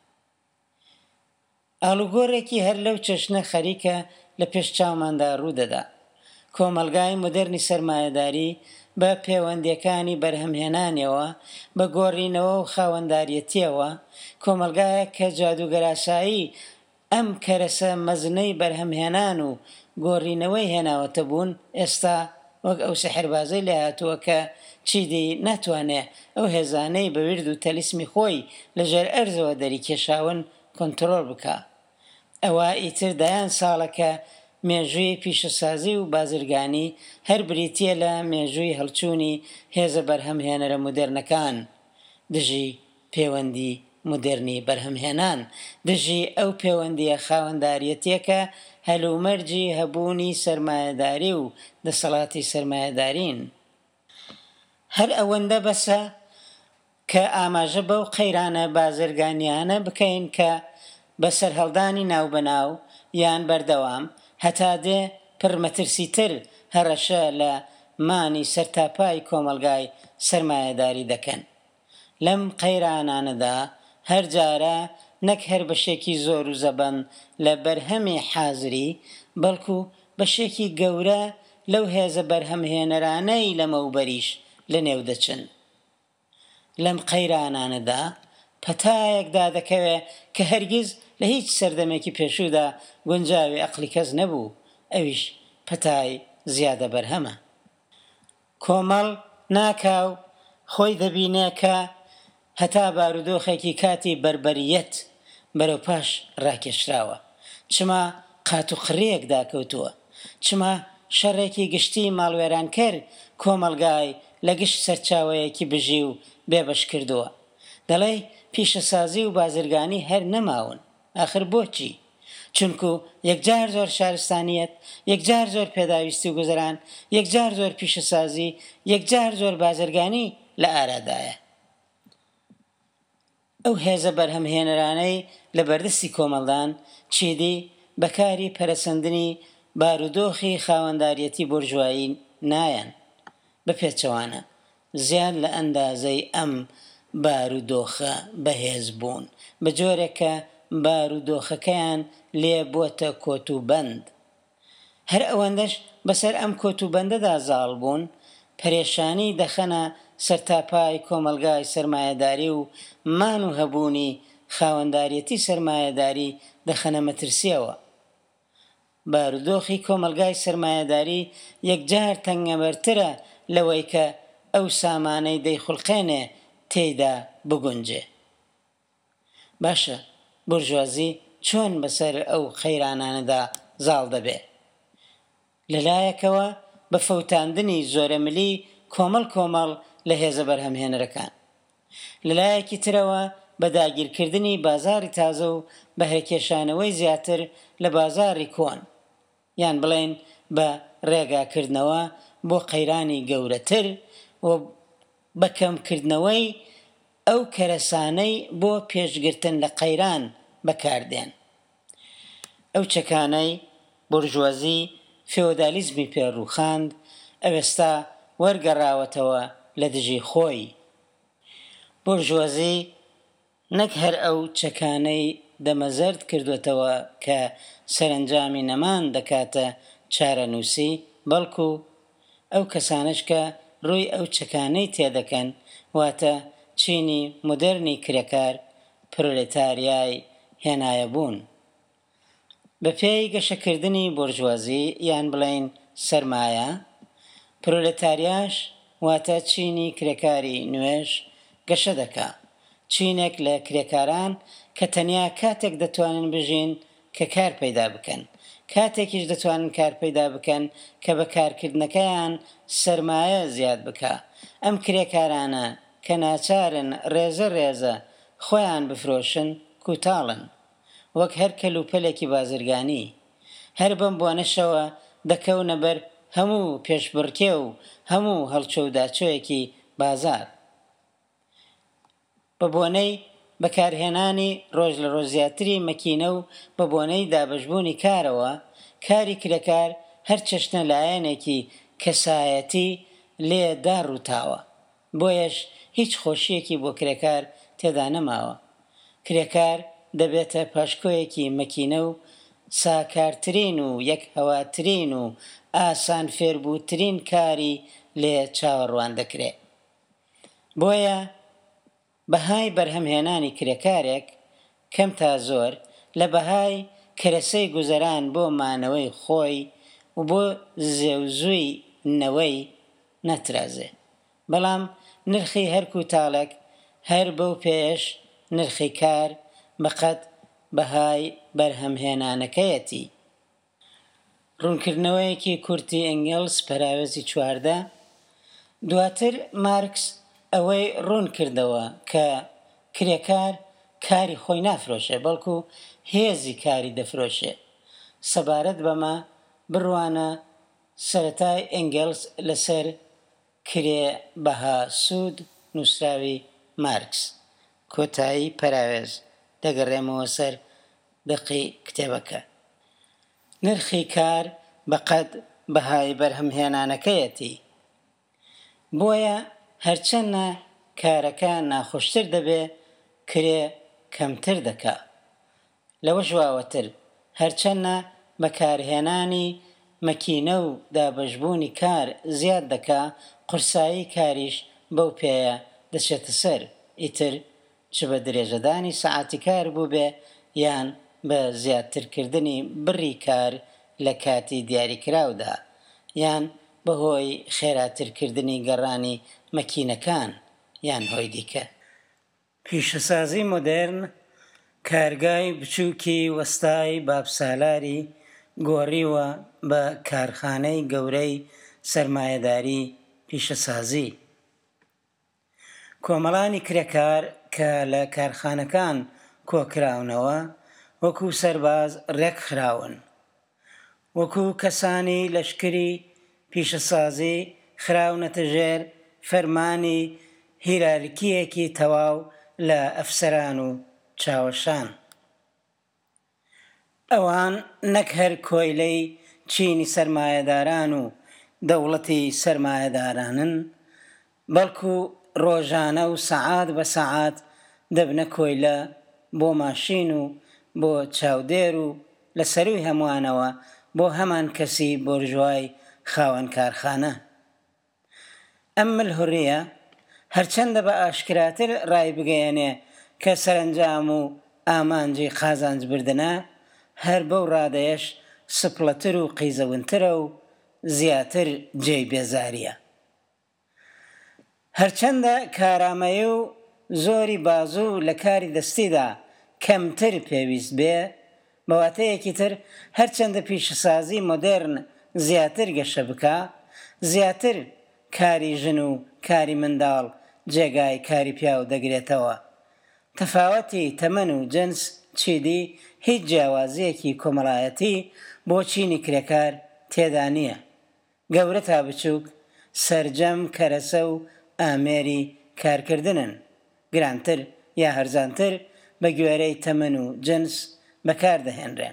ئاڵوگۆڕێکی هەر لەو چەشنە خەریکە لە پێش چاوماندا ڕوودەدا. کۆمەلگای مدرنی سەرمایەداری بە پەیوەندیەکانی بەرهەمهێنانیەوە، بە گۆڕینەوە و خاوەنداریەتیەوە، کۆمەلگایە کە جادوگەراسایی ئەم کەرەسە مەزنەی بەرهەمهێنان و گۆڕینەوەی هێناوەتە بوون، ئێستا وەک ئەو سەحربازەی لە هاتووە کە چیدی ناتوانێ ئەو هێزانەی بە ورد و تەلیسمی خۆی لەژێر ئەرزەوە دەری کێشاون کۆنتڕۆڵ بکە. ئەوە ئیتر دایان ساڵەکە مێژووی پیشەسازی و بازرگانی هەر بریتیە لە مێژووی هەڵچوونی هێزە بەرهەمهێنەرە مودێرنەکان، دژی پەیوەندی مودێرنی بەرهەمهێنان، دژی ئەو پەیوەندیە خاوەنداریەتیەکە هەلومەرجی هەبوونی سەرمایەداری و دەسەڵاتی سەرمایەدارین. هەر ئەوەندە بەسە کە ئاماژە بەو قەیرانە بازرگانیانە بکەین کە بە سەرهەڵدانی ناوبەناو یان بەردەوام هەتا دێ پڕمەترسیتر هەڕەشە لە مانی سەرتاپای کۆمەلگای سەرمایەداری دەکەن. لەم قەیرانانەدا هەر جارە نەک هەر بەشێکی زۆر و زەبەن لە بەرهەمی حازری، بەڵکو بەشێکی گەورە لەو هێزە بەرهەمهێنەرانەی لەمەوبەریش لە نێو دەچن. لەم قەیرانانەدا پەتایەکدا دەکەوێ کە هەرگیز لە هیچ سەردەمێکی پێشوودا گونجاوی عەقلی کەس نەبوو، ئەویش پەتای زیادە بەرهەمە. کۆمەڵ ناکاو خۆی دەبینێ کە هەتا بارودۆخێکی کاتی بربەریەت بەرەو پاش ڕاکێشراوە، چما قات و قڕیەک داکەوتووە، چما شەڕێکی گشتی ماڵوێرانکەر کۆمەلگای لە گشت سەرچاوەیەکی بژی و بێبەش کردووە. دەڵێ پیشەسازی و بازرگانی هەر نەماون. ئاخر بۆچی؟ چونکو یەکجار زۆر شارستانیەت، یەکجار زۆر پێداویستی و گوزەران، یەکجار زۆر پیشەسازی، یەکجار زۆر بازرگانی لە ئارادایە. ئەو هێزە بەرهەمهێنەرانەی لە بەردەستی کۆمەڵدان چیدی بەکاری پەرەسەندنی بارودۆخی خاوەنداریەتی بورژوایی نایەن. بەپێچەوانە زیاد لە ئەندازەی ئەم بارودۆخە بەهێز بوون بە جۆرێک کە بارودۆخەکەیان لێ بۆتە کۆتوبەند. هەر ئەوەندەش بەسەر ئەم کۆتوبەندەدا زاڵ بوون، پەرێشانی دەخەنە سەرتاپای کۆمەلگای سەرمایەداری و مان و هەبوونی خاوەنداریەتی سەرمایەداری دەخەنە مەترسیەوە. بارودۆخی کۆمەلگای سەرمایەداری یەکجار تەنگەبەرترە لەوەی کە ئەو سامانەی دەیخولقێنێ تێیدا بگونجێ. باشە، بورژوازی چۆن بەسەر ئەو خەیرانانەدا زاڵ دەبێ؟ لەلایەکەوە بە فەوتاندنی زۆرەملی کۆمەڵ لە هێزە بەرهەمهێنەرەکان، لەلایەکی ترەوە بە داگیرکردنی بازاری تازە و بەهرەکێشانەوەی زیاتر لە بازاری کۆن، یان بڵێن بە ڕێگاکردنەوە بۆ قەیرانی گەورەتر و بەکەمکردنەوەی ئەو کەرەسانەی بۆ پێشگرتن لە قەیران بەکاردێن. ئەو چەکانەی بورژوازی فێودالیزمی پێڕووخاند ئەوێستا وەرگەڕاوەتەوە لە دژی خۆی. بورژوازی نەک هەر ئەو چەکانەی دەمەزەرد کردوێتەوە کە سەرنجامی نەمان دەکاتە چارەنووسی، بەڵکو ئەو کەسانش کە ڕووی ئەو چەکانەی تێدەکەن، واتە چینی مدەرنی کرێکار پرۆلێتاریای هێنایە بوون. بە پێی گەشەکردنی بورژوازی یان بڵێن سەرمایە، پرۆلێتاریاش واتە چینی کرێکاری نوێژ گەشە دەکا، چینێک لە کرێکاران کە تەنیا کاتێک دەتوانن بژین کە کار پەیدا بکەن، کاتێکیش دەتوانن کار پەیدا بکەن کە بە کارکردنەکەیان سەرمایە زیاد بکە. ئەم کرێکارانە کە ناچارن ڕێزە خۆیان بفرۆشن کوتاڵن، وەک هەر کەلوپەلێکی بازرگانی. هەر بەم بۆنەشەوە دەکەونە بەر هەموو پێشبڕکێ و هەموو هەڵچۆ و داچۆیەکی بازار. بە بۆنەی بەکارهێنانی ڕۆژ لە ڕۆژ زیاتری مەکینە و بە بۆنەی دابەشبوونی کارەوە، کاری کرێکار هەر چەشنە لایەنێکی کەسایەتی لێ داڕووتاوە، بۆیەش هیچ خۆشیەکی بۆ کرێکار تێدا نەماوە. کرێکار دەبێتە پاشکۆیەکی مەکینە و ساکارترین و یەک هەواترین و ئاسان فێربووترین کاری لێ چاوەڕوان دەکرێت. بۆیە بەهای بەرهەمهێنانی کرێکارێک کەم تا زۆر لە بەهای کەرەسەی گوزەران بۆ مانەوەی خۆی و بۆ زێوزووی نەوەی نەترازێ، بەڵام نرخی هەر کوتاڵێک هەر بەو پێش نرخی کار بەقەد بەهای بەرهەمهێنانەکەیەتی. ڕوونکردنەوەیەکی کورتی ئەنگێلس پەراوێزی 14. دواتر مارکس ئەوەی ڕوون کردەوە کە کرێکار کاری خۆی نافرۆشێ، بەڵکو هێزی کاری دەفرۆشێ. سەبارەت بەمە بڕوانە سەرەتای ئەنگێلس لەسەر کرێ بەها سوود نووسراوی مارکس. کۆتایی پەراوێز دەگەڕێمەوە سەر دەقی کتێبەکە. نرخی کار بەقەد بەهای بەرهەمهێنانەکەیەتی، بۆیە هەرچەندە کارەکە ناخۆشتر دەبێ کرێ کەمتر دەکا. لەوە ژواوەتر هەرچەندە بەکارهێنانی مەکینە و دابەشبوونی کار زیاد دەکا، قورسایی کاریش بەو پێیە دەچێتە سەر، ئیتر چ بە درێژەدانی سەعاتی کار بوو بێ یان بە زیادترکردنی بڕی کار لە کاتی دیاریکراودا، یان بەهۆی خێراترکردنی گەڕانی مەکینەکان یان هۆی دیکە. پیشەسازی مۆدێرن کارگای بچووکی وەستای بابسالاری گۆڕیوە بە کارخانەی گەورەی سەرمایەداری پیشەسازی. کۆمەڵانی کرێکار کە لە کارخانەکان کۆکراونەوە وەکو سەرباز ڕێکخراون، وەکو کەسانی لەشکری پیشەسازی خراونەتە ژێر فەرمانی هیرارکیەکی تەواو لە ئەفسەران و چاوەشان. ئەوان نەک هەر کۆیلەی چینی سەرمایەداران و دەوڵەتی سەرمایەدارانن، بەڵکو ڕۆژانە و سەعات بە سەعات دەبنە کۆیلە بۆ ماشین و بۆ چاودێر و لە سەروی هەمووانەوە بۆ هەمان کەسی بۆرژوای خاوەن کارخانە. ئەم ملهوڕیە هەرچەندە بە ئاشکراتر ڕای بگەیەنێ کە سەرنجام و ئامانجی قازانج بردنە، هەر بەو ڕادەیەش سپڵەتر و قیزەونترە و زیاتر جێی بێزاریە. هەرچەندە کارامەیی و زۆری بازوو لە کاری دەستیدا کەمتر پێویست بێ، بەواتەیەکی تر هەرچەندە پیشەسازی مۆدێرن زیاتر گەشە بکە، زیاتر کاری ژن و کاری منداڵ جێگای کاری پیاو دەگرێتەوە. تەفاوەتی تەمەن و جنس چیدی هیچ جیاوازیەکی کۆمەڵایەتی بۆ چینی کرێکار تێدا نییە. گەورە تا بچووک سەرجەم کەرەسە و ئامێری کارکردنن، گرانتر یا هەرزانتر بە گوێرەی تەمەن و جنس بەکاردەهێنرێن.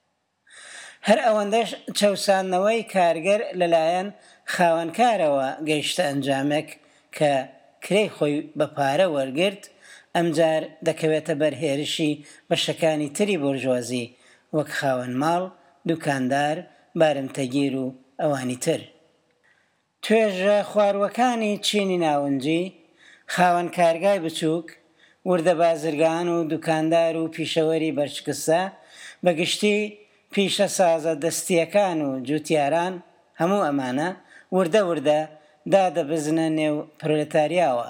هەر ئەوەندەش چەوسانەوەی کارگەر لەلایەن خاوەنکارەوە گەیشتە ئەنجامێک کە کرێی خۆی بە پارە وەرگرت، ئەمجار دەکەوێتە بەر هێرشی بەشەکانی تری بورژوازی وەک خاوەن ماڵ، دوکاندار، بارمتەگیر و ئەوانی تر. توێژە خواروەکانی چینی ناونجی خاوەن کارگای بچووک، وردە بازرگان و دوکاندار و پیشەوەری بەرچکسە، بەگشتی پیشە سازە دەستیەکان و جوتیاران، هەموو ئەمانە وردە وردە دادەبزنە نێو پرۆلێتاریاوە.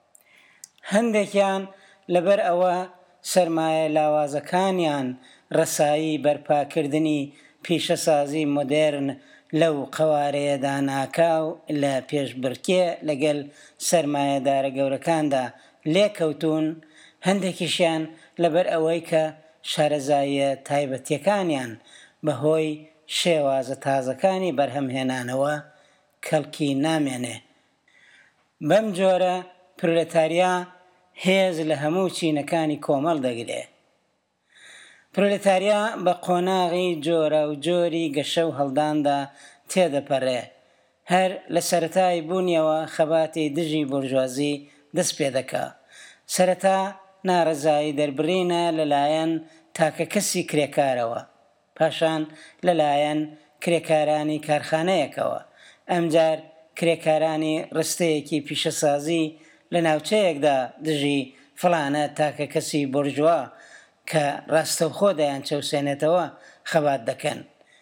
هەندێکیان لەبەر ئەوە سەرمایە لاوازەکانیان ڕەسایی بەرپاکردنی پیشەسازی مۆدێرن لەو قەوارەیەدا ناکاو لە پێشبڕکێ لەگەڵ سەرمایەدارە گەورەکاندا لێکەوتون، هەندێکیشیان لەبەر ئەوەی کە شارەزاییە تایبەتیەکانیان بەهۆی شێوازە تازەکانی بەرهەمهێنانەوە کەڵکی نامێنێ. بەم جۆرە پرۆلێتاریا هێز لە هەموو چینەکانی کۆمەڵ دەگرێ. پرۆلێتاریا بە قۆناغی جۆرە و جۆری گەشە و هەڵداندا تێدەپەڕێ، هەر لە سەرەتای بوونیەوە خەباتی دژی بورژوازی دەست پێ دەکا. سەرەتا ناڕەزایی دەربڕینە لەلایەن تاکە کەسی کرێکارەوە، پاشان لەلایەن کرێکارانی کارخانەیەکەوە، ئەمجار کرێکارانی ڕستەیەکی پیشەسازی لە ناوچەیەکدا دژی فڵانە تاکە کەسی بورژوا کە ڕاستەوخۆ دەیان چەوسێنێتەوە خەبات دەکەن.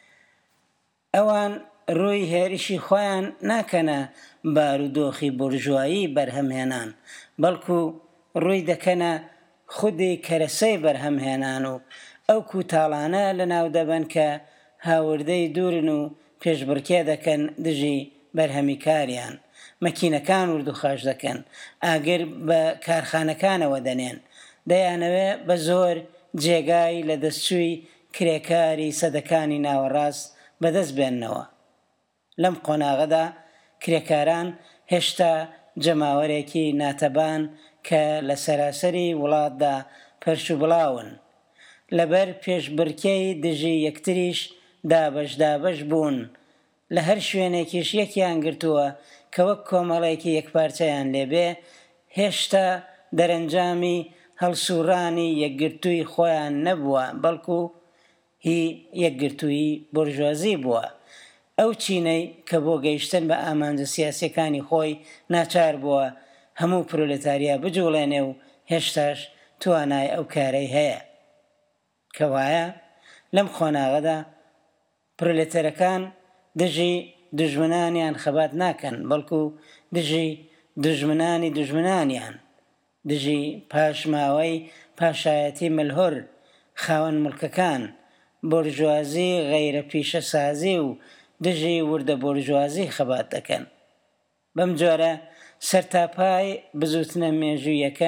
ئەوان ڕووی هێرشی خۆیان ناکەنە بارودۆخی بورژوایی بەرهەمهێنان، بەڵکو ڕووی دەکەنە خودی کەرەسەی بەرهەمهێنان و ئەو کوتاڵانە لە ناو دەبن کە هاوردەی دوورن و پێشبڕکێ دەکەن دژی بەرهەمی کاریان، مەکینەکان وردوخاش دەکەن، ئاگر بە کارخانەکانەوە دەنێن، دەیانەوێ بە زۆر جێگای لە دەستچووی کرێکاری سەدەکانی ناوەڕاست بەدەست بێننەوە. لەم قۆناغەدا کرێکاران هێشتا جەماوەرێکی ناتەبان کە لە سەراسەری وڵاتدا پەرچووبڵاون، لەبەر پێشبڕکێی دژی یەکتریش دابەش بوون، لە هەر شوێنێکیش یەکیان گرتووە کە وەک کۆمەڵێکی یەکپارچەیان لێبێ، هێشتا دەرەنجامی هەڵسوڕانی یەکگرتووی خۆیان نەبووە، بەڵکو هی یەکگرتووی بورژوازی بووە. ئەو چینەی کە بۆ گەیشتن بە ئامانجە سیاسیەکانی خۆی ناچار بووە هەموو پرۆلێتاریا بجوڵێنێ و هێشتاش توانای ئەو کارەی هەیە. کەوایە لەم خۆناغەدا پرۆلێتەرەکان دژی دژمنانیان خەبات ناکەن، بەڵکو دژی دژمنانی دژمنانیان، دژی پاشماوەی پاشایەتی ملهور، خاوەن مڵکەکان، بورژوازی غەیرە پیشەسازی و دژی وردە بورژوازی خەبات دەکەن. بەم جۆرە سەرتاپای بزوتنە مێژوویەکە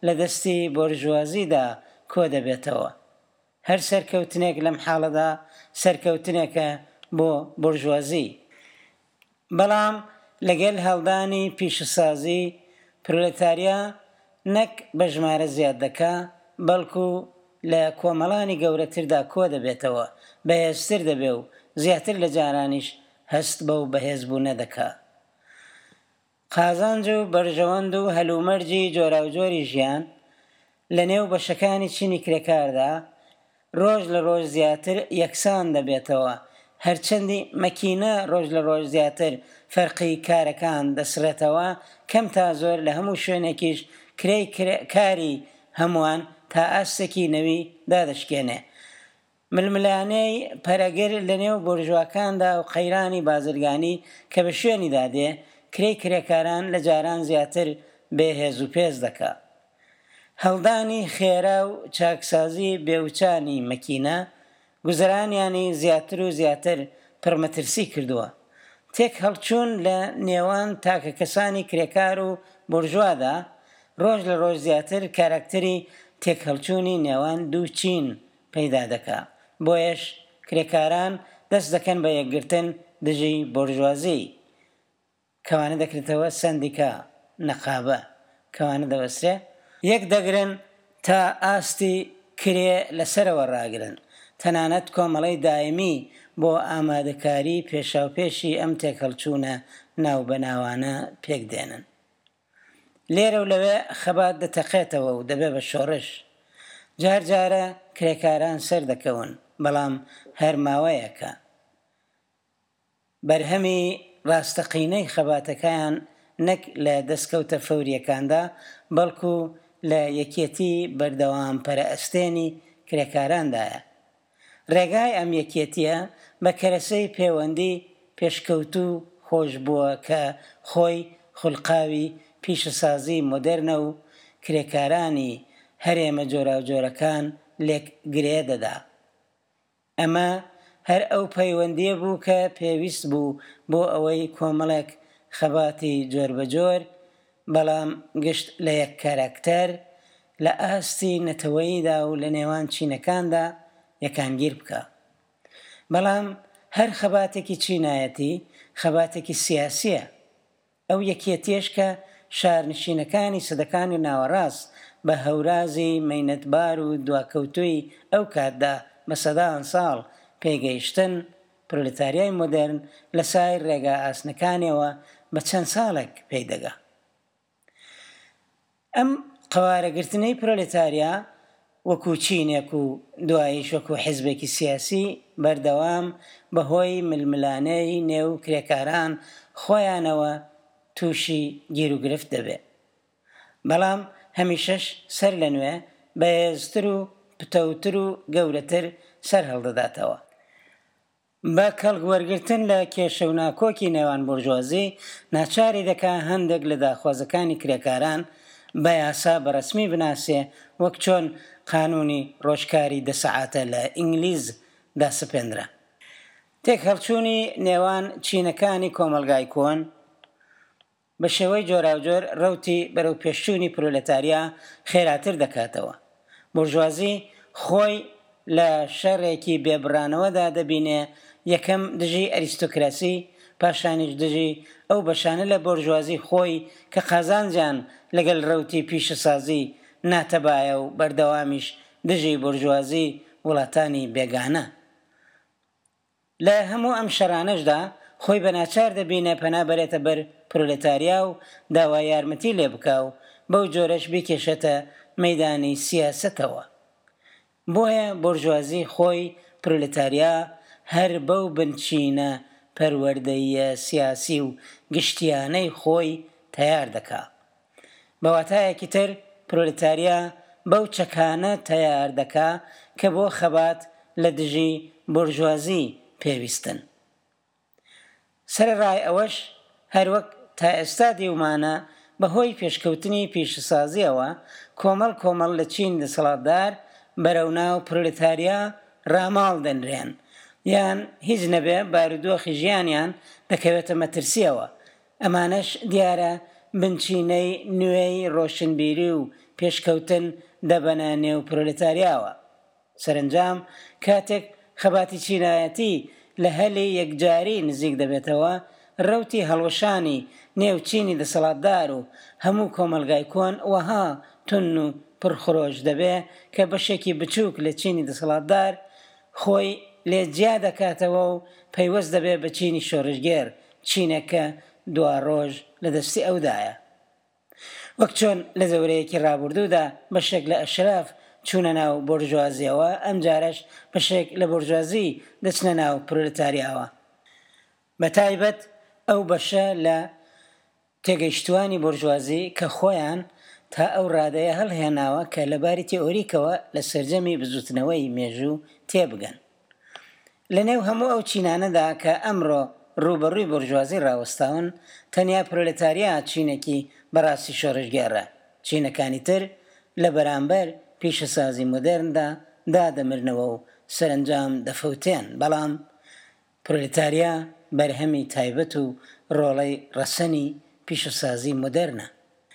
لە دەستی بۆرژوازیدا کۆ دەبێتەوە. هەر سەرکەوتنێک لەم حاڵەدا سەرکەوتنێکە بۆ بۆرژوازی. بەڵام لەگەڵ هەڵدانی پیشەسازی پرۆلێتاریا نەک بە ژمارە زیاد دەکا، بەڵکو لە کۆمەڵانی گەورەتردا کۆ دەبێتەوە، بەهێزتر دەبێ و زیاتر لە جارانیش هەست بەو بەهێزبوونە دەکا. قازانج و بەرژەوەند و هەلومەرجی جۆراوجۆری ژیان لە نێو بەشەکانی چینی کرێکاردا ڕۆژ لە ڕۆژ زیاتر یەکسان دەبێتەوە، هەرچەندی مەکینە ڕۆژ لە ڕۆژ زیاتر فەرقی کارەکان دەسرێتەوە، کەم تا زۆر لە هەموو شوێنێکیش کرێی کاری هەمووان تا ئاستێکی نەوی دادەشکێنێ. ململانەی پەرەگر لە نێو بۆرژواکاندا و قەیرانی بازرگانی کە بە شوێنی دادێ کرێی کرێکاران لە جاران زیاتر بێهێز و پێز دەکا. هەڵدانی خێرا و چاکسازی بێوچانی مەکینە گوزەرانیانی زیاتر و زیاتر پڕمەترسی کردووە. تێک هەڵچوون لە نێوان تاکە کەسانی کرێکار و بۆرژوادا ڕۆژ لە ڕۆژ زیاتر کاراکتەری تێک هەڵچوونی نێوان دوو چین پەیدا دەکا. بۆیەش کرێکاران دەست دەکەن بە یەکگرتن دژی بۆرژوازی، کەوانە دەکرێتەوە سەندیکا نەقابە، کەوانە دەوەسرێ یەک دەگرن تا ئاستی کرێ لەسەرەوە ڕاگرن، تەنانەت کۆمەڵەی دایمی بۆ ئامادەکاری پێشاوپێشی ئەم تێکەڵچوونە ناوبەناوانە پێک دێنن. لێرە و لەوێ خەبات دەتەقێتەوە و دەبێ بە شۆڕش. جار جارە کرێکاران سەر دەکەون، بەڵام هەر ماوەیەکە. بەرهەمی ڕاستەقینەی خەباتەکەیان نەک لە دەستکەوتە فەوریەکاندا، بەڵکو لە یەکێتی بەردەوام پەرەئەستێنی کرێکاراندایە. ڕێگای ئەم یەکێتیە بە کەرەسەی پەیوەندی پێشکەوت و خۆش بووە کە خۆی خوڵقاوی پیشەسازی مۆدێرنە و کرێکارانی هەرێمە جۆراوجۆرەکان لێک گرێ دەدا. ئەمە هەر ئەو پەیوەندیە بوو کە پێویست بوو بۆ ئەوەی کۆمەڵێک خەباتی جۆربەجۆر، بەڵام گشت لە یەک کاراکتەر لە ئاستی نەتەوەییدا و لە نێوان چینەکاندا یەکانگیر بکە. بەڵام هەر خەباتێکی چینایەتی خەباتێکی سیاسیە. ئەو یەکێتیش کە شارنشینەکانی سەدەکانی ناوەڕاست بە هەورازی مەینەتبار و دواکەوتووی ئەو کاتدا بە سەدان ساڵ پێگەیشتن، پرۆلێتاریای مۆدێرن لە سایر ڕێگا ئاسنەکانیەوە بە چەند ساڵێک پێیدەگا. ئەم قەوارەگرتنەی پرۆلێتاریا وەکو چینێک و دواییش وەکو حیزبێکی سیاسی بەردەوام بەهۆی ململانەی نێو کرێکاران خۆیانەوە تووشی گیر و گرفت دەبێت. بەڵام هەمیشەش سەر لە نوێ بەهێزتر و پتەوتر و گەورەتر سەر هەڵدەداتەوە. بە کەڵگوەرگرتن لە کێشە و ناکۆکی نێوان بۆرژوازی ناچاری دەکا هەندێک لە داخوازەکانی کرێکاران بە یاسا بەڕەسمی بناسێ، وەک چۆن قانونی ڕۆژکاری 10 سەعاتە لە ئینگلیز داسپێنرا. تێک هەڵچوونی نێوان چینەکانی کۆمەلگای کۆن بە شێوەی جۆراوجۆر ڕەوتی بەرەو پێشچوونی پرۆلێتاریا خێراتر دەکاتەوە. بۆرژوازی خۆی لە شەڕێکی بێبڕانەوەدا دەبینێ، یەکەم دژی ئەریستۆکراسی، پاشانیش دژی ئەو بەشانە لە بۆرژوازی خۆی کە قازانجان لەگەڵ ڕەوتی پیشەسازی ناتەبایە و بەردەوامیش دژی بۆرژوازی وڵاتانی بێگانە. لە هەموو ئەم شەڕانەشدا خۆی بەناچار دەبینێ پەنا بەرێتە بەر پرۆلێتاریا و داوای یارمەتی لێ بکا و بەو جۆرەش بکێشێتە مەیدانی سیاسەتەوە. بۆیە بۆرژوازی خۆی پرۆلێتاریا هەر بەو بنچینە پەروەردەییە سیاسی و گشتیانەی خۆی تەیار دەکا. بەواتایەکی تر پرۆلێتاریا بەو چەکانە تەیار دەکا کە بۆ خەبات لە دژی بۆرژوازی پێویستن. سەرەڕای ئەوەش هەروەک تا ئێستا دیومانە بەهۆی پێشکەوتنی پیشەسازیەوە کۆمەڵ لە چین دەسەڵاتدار بەرەو ناو پرۆلێتاریا ڕاماڵ دەنرێن، یان هیچ نەبێ بارودۆخی ژیانیان دەکەوێتە مەترسیەوە. ئەمانەش دیارە بنچینەی نوێی ڕۆشنبیری و پێشکەوتن دەبەنە نێو پرۆلێتاریاوە. سەرنجام کاتێک خەباتی چینایەتی لە هەلی یەکجاری نزیک دەبێتەوە، ڕەوتی هەڵوەشانی نێو چینی دەسەڵاتدار و هەموو کۆمەلگای کۆن وەها تون و پرخرۆش دەبێ کە بەشێکی بچووک لە چینی دەسەڵاتدار خۆی لێجیا دەکاتەوە و پەیوەست دەبێت بە چینی شۆڕژگێر، چینەکە دوا ڕۆژ لە دەستی ئەودایە. وەک چۆن لە زەورەیەکی ڕابردوودا بەشێک لە ئەشراف چوونە ناو بۆرژوازیەوە، ئەم جارەش بەشێک لە بۆرژوازی دەچنە ناو پرۆلێتاریاوە. بەتایبەت ئەو بەشە لە تێگەیشتوانی بۆرژوازی کە خۆیان تا ئەو ڕادەیە هەڵهێناوە کە لەباری تێئۆریکەوە لە سەرجەمی بزوتنەوەی مێژوو تێبگەن. لە نێو هەموو ئەو چینانەدا کە ئەمڕۆ ڕوبەڕووی بۆرژوازی ڕاوەستاون، تەنیا پرۆلێتاریا چینێکی بەڕاستی شۆڕژگێڕە. چینەکانی تر لە بەرامبەر پیشەسازی مۆدێرندا دادەمرنەوە و سەرنجام دەفەوتێن، بەڵام پرۆلێتاریا بەرهەمی تایبەت و ڕۆڵەی ڕەسەنی پیشەسازی مۆدێرنە.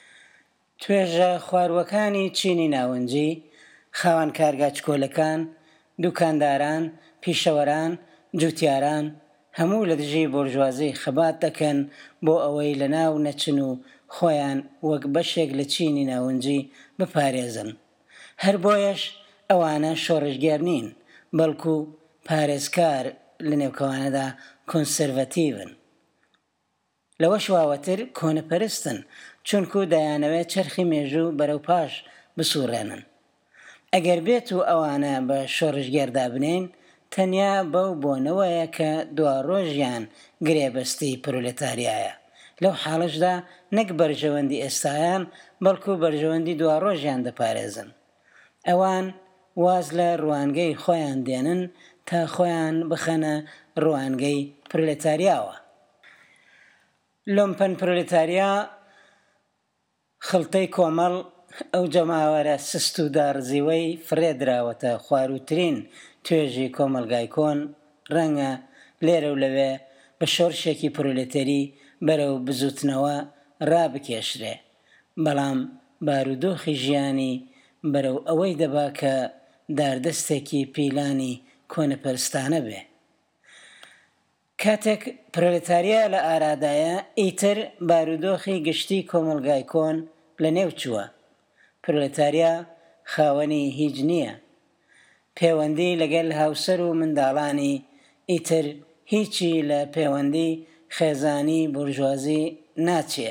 توێژە خواروەکانی چینی ناوەنجی، خاوەن کارگاچکۆلەکان، دوکانداران، پیشەوەران، جوتیاران هەموو لە دژی بۆرژوازی خەبات دەکەن بۆ ئەوەی لە ناو نەچن و خۆیان وەک بەشێک لە چینی ناوەنجی بپارێزن. هەر بۆیەش ئەوانە شۆڕژگێر نین، بەڵکو پارێزکار لە نێوکەوانەدا کۆنسەرڤەتیڤن. لەوە شواوەتر کۆنەپەرستن، چونکو دەیانەوێت چرخی مێژوو بەرەو پاش بسوڕێنن. ئەگەر بێت و ئەوانە بە شۆڕژگێردا بنین، تەنیا بەو بۆنەوەیە کە دوا ڕۆژیان گرێبەستی پرۆلێتاریایە. لەو حاڵشدا نەک بەرژەوەندی ئێستایان، بەڵکو بەرژەوەندی دوا ڕۆژیان دەپارێزن. ئەوان واز لە ڕوانگەی خۆیان دێنن تا خۆیان بخەنە ڕوانگەی پرۆلێتاریاوە. لۆمپەن پرۆلێتاریا خڵتەی کۆمەڵ، ئەو جەماوەرە سست و دارزیوەی فرێدراوەتە خواروترین توێژی کۆمەلگای کۆن، ڕەنگە لێرە و لەوێ بە شۆرشێکی پرۆلێتەری بەرەو بزوتنەوە ڕابکێشرێ، بەڵام بارودۆخی ژیانی بەرەو ئەوەی دەبا کە داردەستێکی پیلانی کۆنەپەرستانە بێ. کاتێک پرۆلێتاریا لە ئارادایە، ئیتر بارودۆخی گشتی کۆمەلگای کۆن لە نێو چووە. پرۆلێتاریا خاوەنی هیچ نییە، پەیوەندی لەگەڵ هاوسەر و منداڵانی، ئیتر هیچی لە پەیوەندی خێزانی بورژوازی ناچێ.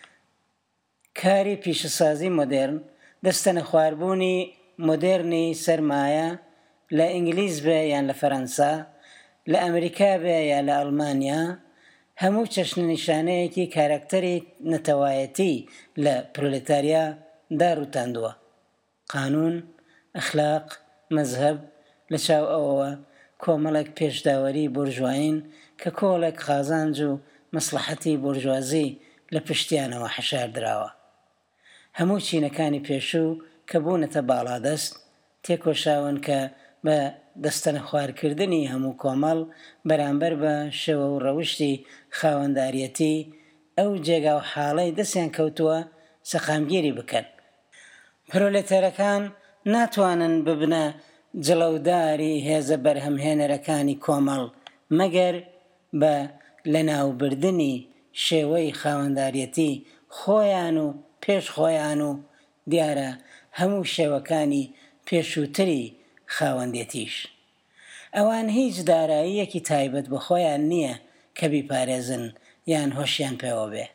کاری پیشەسازی مۆدێرن، دەستەنە خواردبوونی مۆدێرنی سەرمایە لە ئینگلیز بێ یان لە فەرەنسا، لە ئەمریکا بێ یا لە ئەڵمانیا، هەموو چەشنە نیشانەیەکی کارکتەری نەتەوایەتی لە پرۆلێتاریا داڕوتاندووە. قانون، ئەخلاق، مەزهەب، لە چاو ئەوەوە کۆمەڵێک پێشداوەری بورژواین کە کۆڵێک خازانج و مەسلحەتی بورژوازی لە پشتیانەوە حەشار دراوە. هەموو چینەکانی پێشوو کە بوونەتە باڵادەست تێکۆشاون کە بە دەستەنە خوارکردنی هەموو کۆمەڵ بەرامبەر بە شێوە و ڕەوشتی خاوەنداریەتی ئەو جێگا و حاڵەی دەستیان کەوتووە سەقامگیری بکەن. پرۆلێتەرەکان ناتوانن ببنە جڵەوداری هێزە بەرهەمهێنەرەکانی کۆمەڵ مەگەر بە لەناوبردنی شێوەی خاوەنداریەتی خۆیان و پێش خۆیان و دیارە هەموو شێوەکانی پێشووتری خاوەندێتیش. ئەوان هیچ داراییەکی تایبەت بە خۆیان نییە کە بیپارێزن یان هۆشیان پێوە بێ.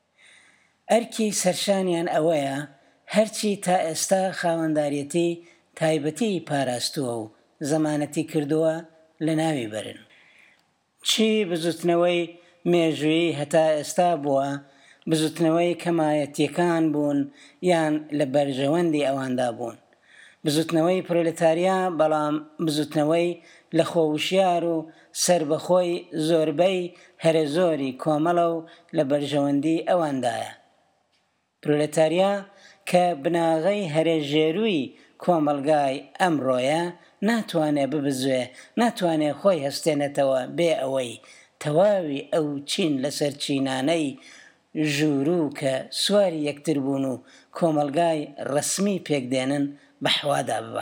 ئەرکی سەرشانیان ئەوەیە هەرچی تا ئێستا خاوەنداریەتی تایبەتی پاراستووە و زەمانەتی کردووە لە ناوی بەرن. چی بزوتنەوەی مێژووی هەتا ئێستا بووە، بزوتنەوەی کەمایەتیەکان بوون یان لە بەرژەوەندی ئەواندا بوون. بزوتنەوەی پرۆلێتاریا، بەڵام بزوتنەوەی لە خۆوشیار و سربەخۆی زۆربەی هەرە زۆری کۆمەڵە و لە بەرژەوەندی ئەواندایە. پرۆلێتاریا کە بناغەی هەرێژێروی کۆمەلگای ئەمڕۆیە ناتوانێ ببزوێ، ناتوانێ خۆی هەستێنێتەوە بێ ئەوەی تەواوی ئەو چین لەسەر چینانەی ژوورو کە سواری یەکتر بوون و کۆمەلگای ڕسمی پێکدێنن بە حەوادا ببە.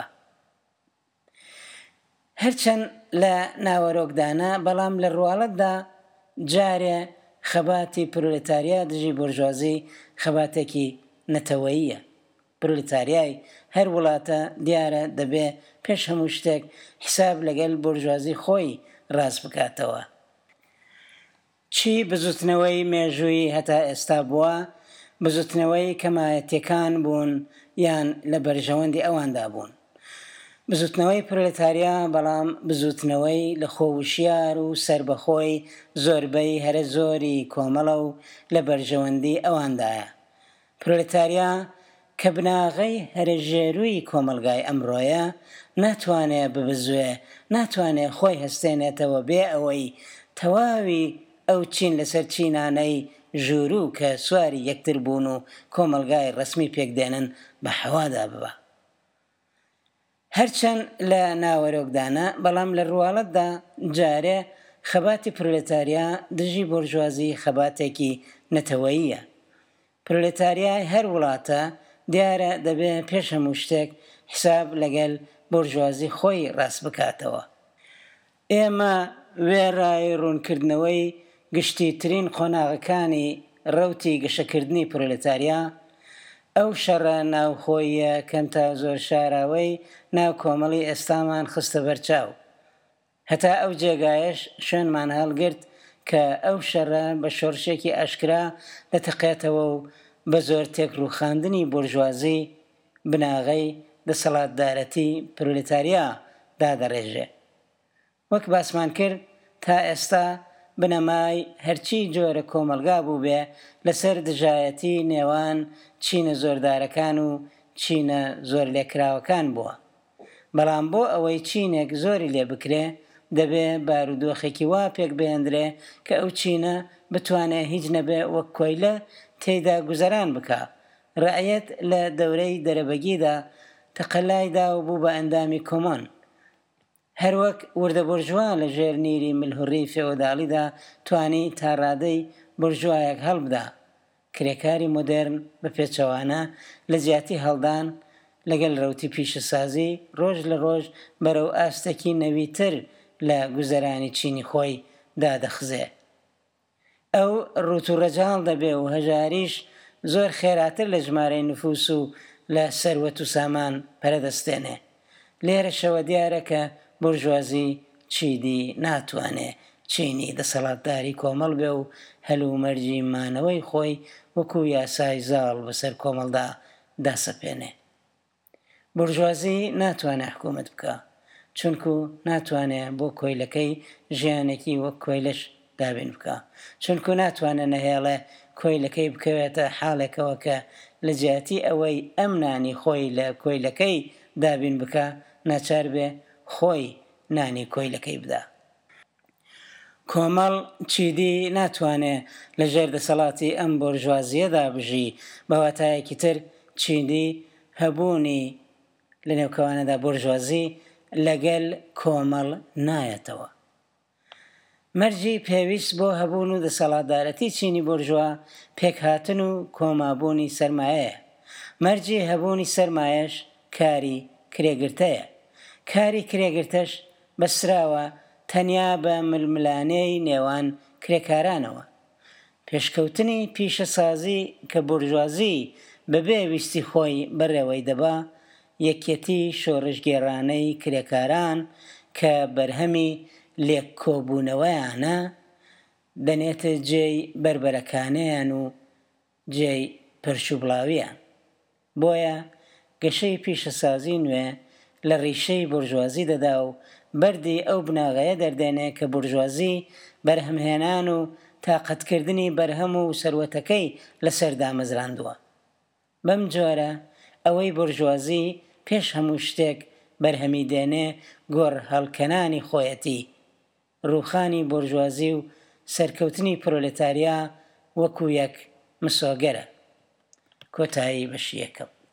هەرچەند لە ناوەرۆکدانە بەڵام لە ڕواڵەتدا جارێ خەباتی پرۆلێتاریا دژی بورژوازی خەباتێکی نەتەوەییە. پرۆلێتاریای هەر وڵاتە دیارە دەبێ پێش هەموو شتێک حساب لەگەڵ بورژوازی خۆی ڕاست بکاتەوە. چی بزوتنەوەی مێژووی هەتا ئێستا بووە، بزوتنەوەی کەمایەتیەکان بوون یان لە بەرژەوەندی ئەواندا بوون. بزوتنەوەی پرۆلێتاریا بەڵام بزوتنەوەی لە خۆوشیار و سربەخۆی زۆربەی هەرە زۆری کۆمەڵە و لە بەرژەوەندی ئەواندایە. پرۆلێتاریا کە بناغەی هەرە ژێرووی کۆمەلگای ئەمڕۆیە ناتوانێت ببزوێ، ناتوانێت خۆی هەستێنێتەوە بێ ئەوەی تەواوی ئەو چین لەسەر چینانەی ژوورو کە سواری یەکتر بوون و کۆمەلگای ڕسمی پێکدێنن بە حەوادا ببە. هەرچەند لە ناوەرۆکدانە بەڵام لە ڕواڵەتدا جارێ خەباتی پرۆلێتاریا دژی بورژوازی خەباتێکی نەتەوەییە. پرۆلێتاریای هەر وڵاتە دیارە دەبێ پێش هەموو شتێک حساب لەگەڵ بورژوازی خۆی ڕاست بکاتەوە. ئێمە وێڕای ڕوونکردنەوەی گشتیترین قۆناغەکانی ڕەوتی گەشەکردنی پرۆلێتاریا ئەو شەڕە ناوخۆییە کەم تا زۆر شاراوەی ناو کۆمەڵی ئێستامان خستە بەرچاو. هەتا ئەو جێگایش شوێنمان هەڵگرت کە ئەو شەڕە بە شۆڕشێکی ئاشکرا دەتەقێتەوە و بە زۆر تێکڕووخاندنی بورژوازی بناغەی دەسەڵاتدارەتی پرۆلێتاریا دادەڕێژێ. وەک باسمان کرد تا ئێستا بنەمای هەرچی جۆرە کۆمەلگا بوو بێ لەسەر دژایەتی نێوان چینە زۆردارەکان و چینە زۆر لێکراوەکان بووە. بەڵام بۆ ئەوەی چینێک زۆری لێ بکرێ دەبێ بارودۆخێکی وا پێک بێندرێ کە ئەو چینە بتوانێ هیچ نەبێ وەک کۆیلە تێیدا گوزەران بکە. ڕعەت لە دەورەی دەرەبەگیدا تەقەلایدا و بوو بە ئەندامی کۆمۆن. هەروەک وردە بورژوا لە ژێر نیری ملهوڕی فێۆداڵیدا توانی تا ڕادەی بورژوایەک هەڵبدا. کرێکاری مۆدێرن بە پێچەوانە لە زیاتی هەڵدان لەگەڵ ڕەوتی پیشەسازی ڕۆژ لە ڕۆژ بەرەو ئاستێکی نەویتر لە گوزەرانی چینی خۆی دادەخزێ. ئەو ڕووتوڕەجاڵ دەبێ و هەژاریش زۆر خێراتر لە ژمارەی نفوس و لە سەروەت و سامان پەرەدەستێنێ. لێرەشەوە دیارە کە بورژوازی چیدی ناتوانێ چینی دەسەڵاتداری کۆمەڵ بێ و هەلومەرجی مانەوەی خۆی وەکو یاسای زاڵ بەسەر کۆمەڵدا داسەپێنێ. بورژوازی ناتوانێ حکوومەت بکە چونکو ناتوانێ بۆ کۆیلەکەی ژیانێکی وەک کۆیلەش دابین بکە، چونکو ناتوانێ نەهێڵێ کۆیلەکەی بکەوێتە حاڵێکەوە کە لە جیاتی ئەوەی ئەمنانی خۆی لە کۆیلەکەی دابین بکە ناچار بێ خۆی نانی کۆیلەکەی بدا. کۆمەڵ چیدی ناتوانێ لە ژێر دەسەڵاتی ئەم بورژوازیەدا بژی، بەواتایەکی تر چیدی هەبوونی لە نێوکەوانەدا بورژوازی لەگەل کۆمەڵ نایەتەوە. مەرجی پێویست بۆ هەبوون و دەسەڵاتدارەتی چینی بورژوا پێکهاتن و کۆمابوونی سەرمایەیە. مەرجی هەبوونی سەرمایەش کاری کرێگرتەیە. کاری کرێگرتەش بەسراوە تەنیا بە ململانەی نێوان کرێکارانەوە. پێشکەوتنی پیشەسازی کە بورژوازی بەبێ ویستی خۆی بەڕێوەی دەبا یەکێتی شۆڕشگێڕانەی کرێکاران کە بەرهەمی لێککۆبوونەوەیانە دەنێتە جێی بربەرەکانیان و جێی پەرشوبڵاویان. بۆیە گەشەی پیشەسازی نوێ لە ڕیشەی بورژوازی دەدا و بەردی ئەو بناغەیە دەردێنێ کە بورژوازی بەرهەمهێنان و تاقەتکردنی بەرهەم و سەروەتەکەی لەسەر دامەزراندووە. بەم جۆرە ئەوەی بورژوازی پێش هەموو شتێک بەرهەمی دێنێ گۆڕ هەڵکەنانی خۆیەتی، ڕووخانی بورژوازی و سەرکەوتنی پرۆلێتاریا وەکو یەک مسۆگەرە. کۆتایی بەشی یەکەم.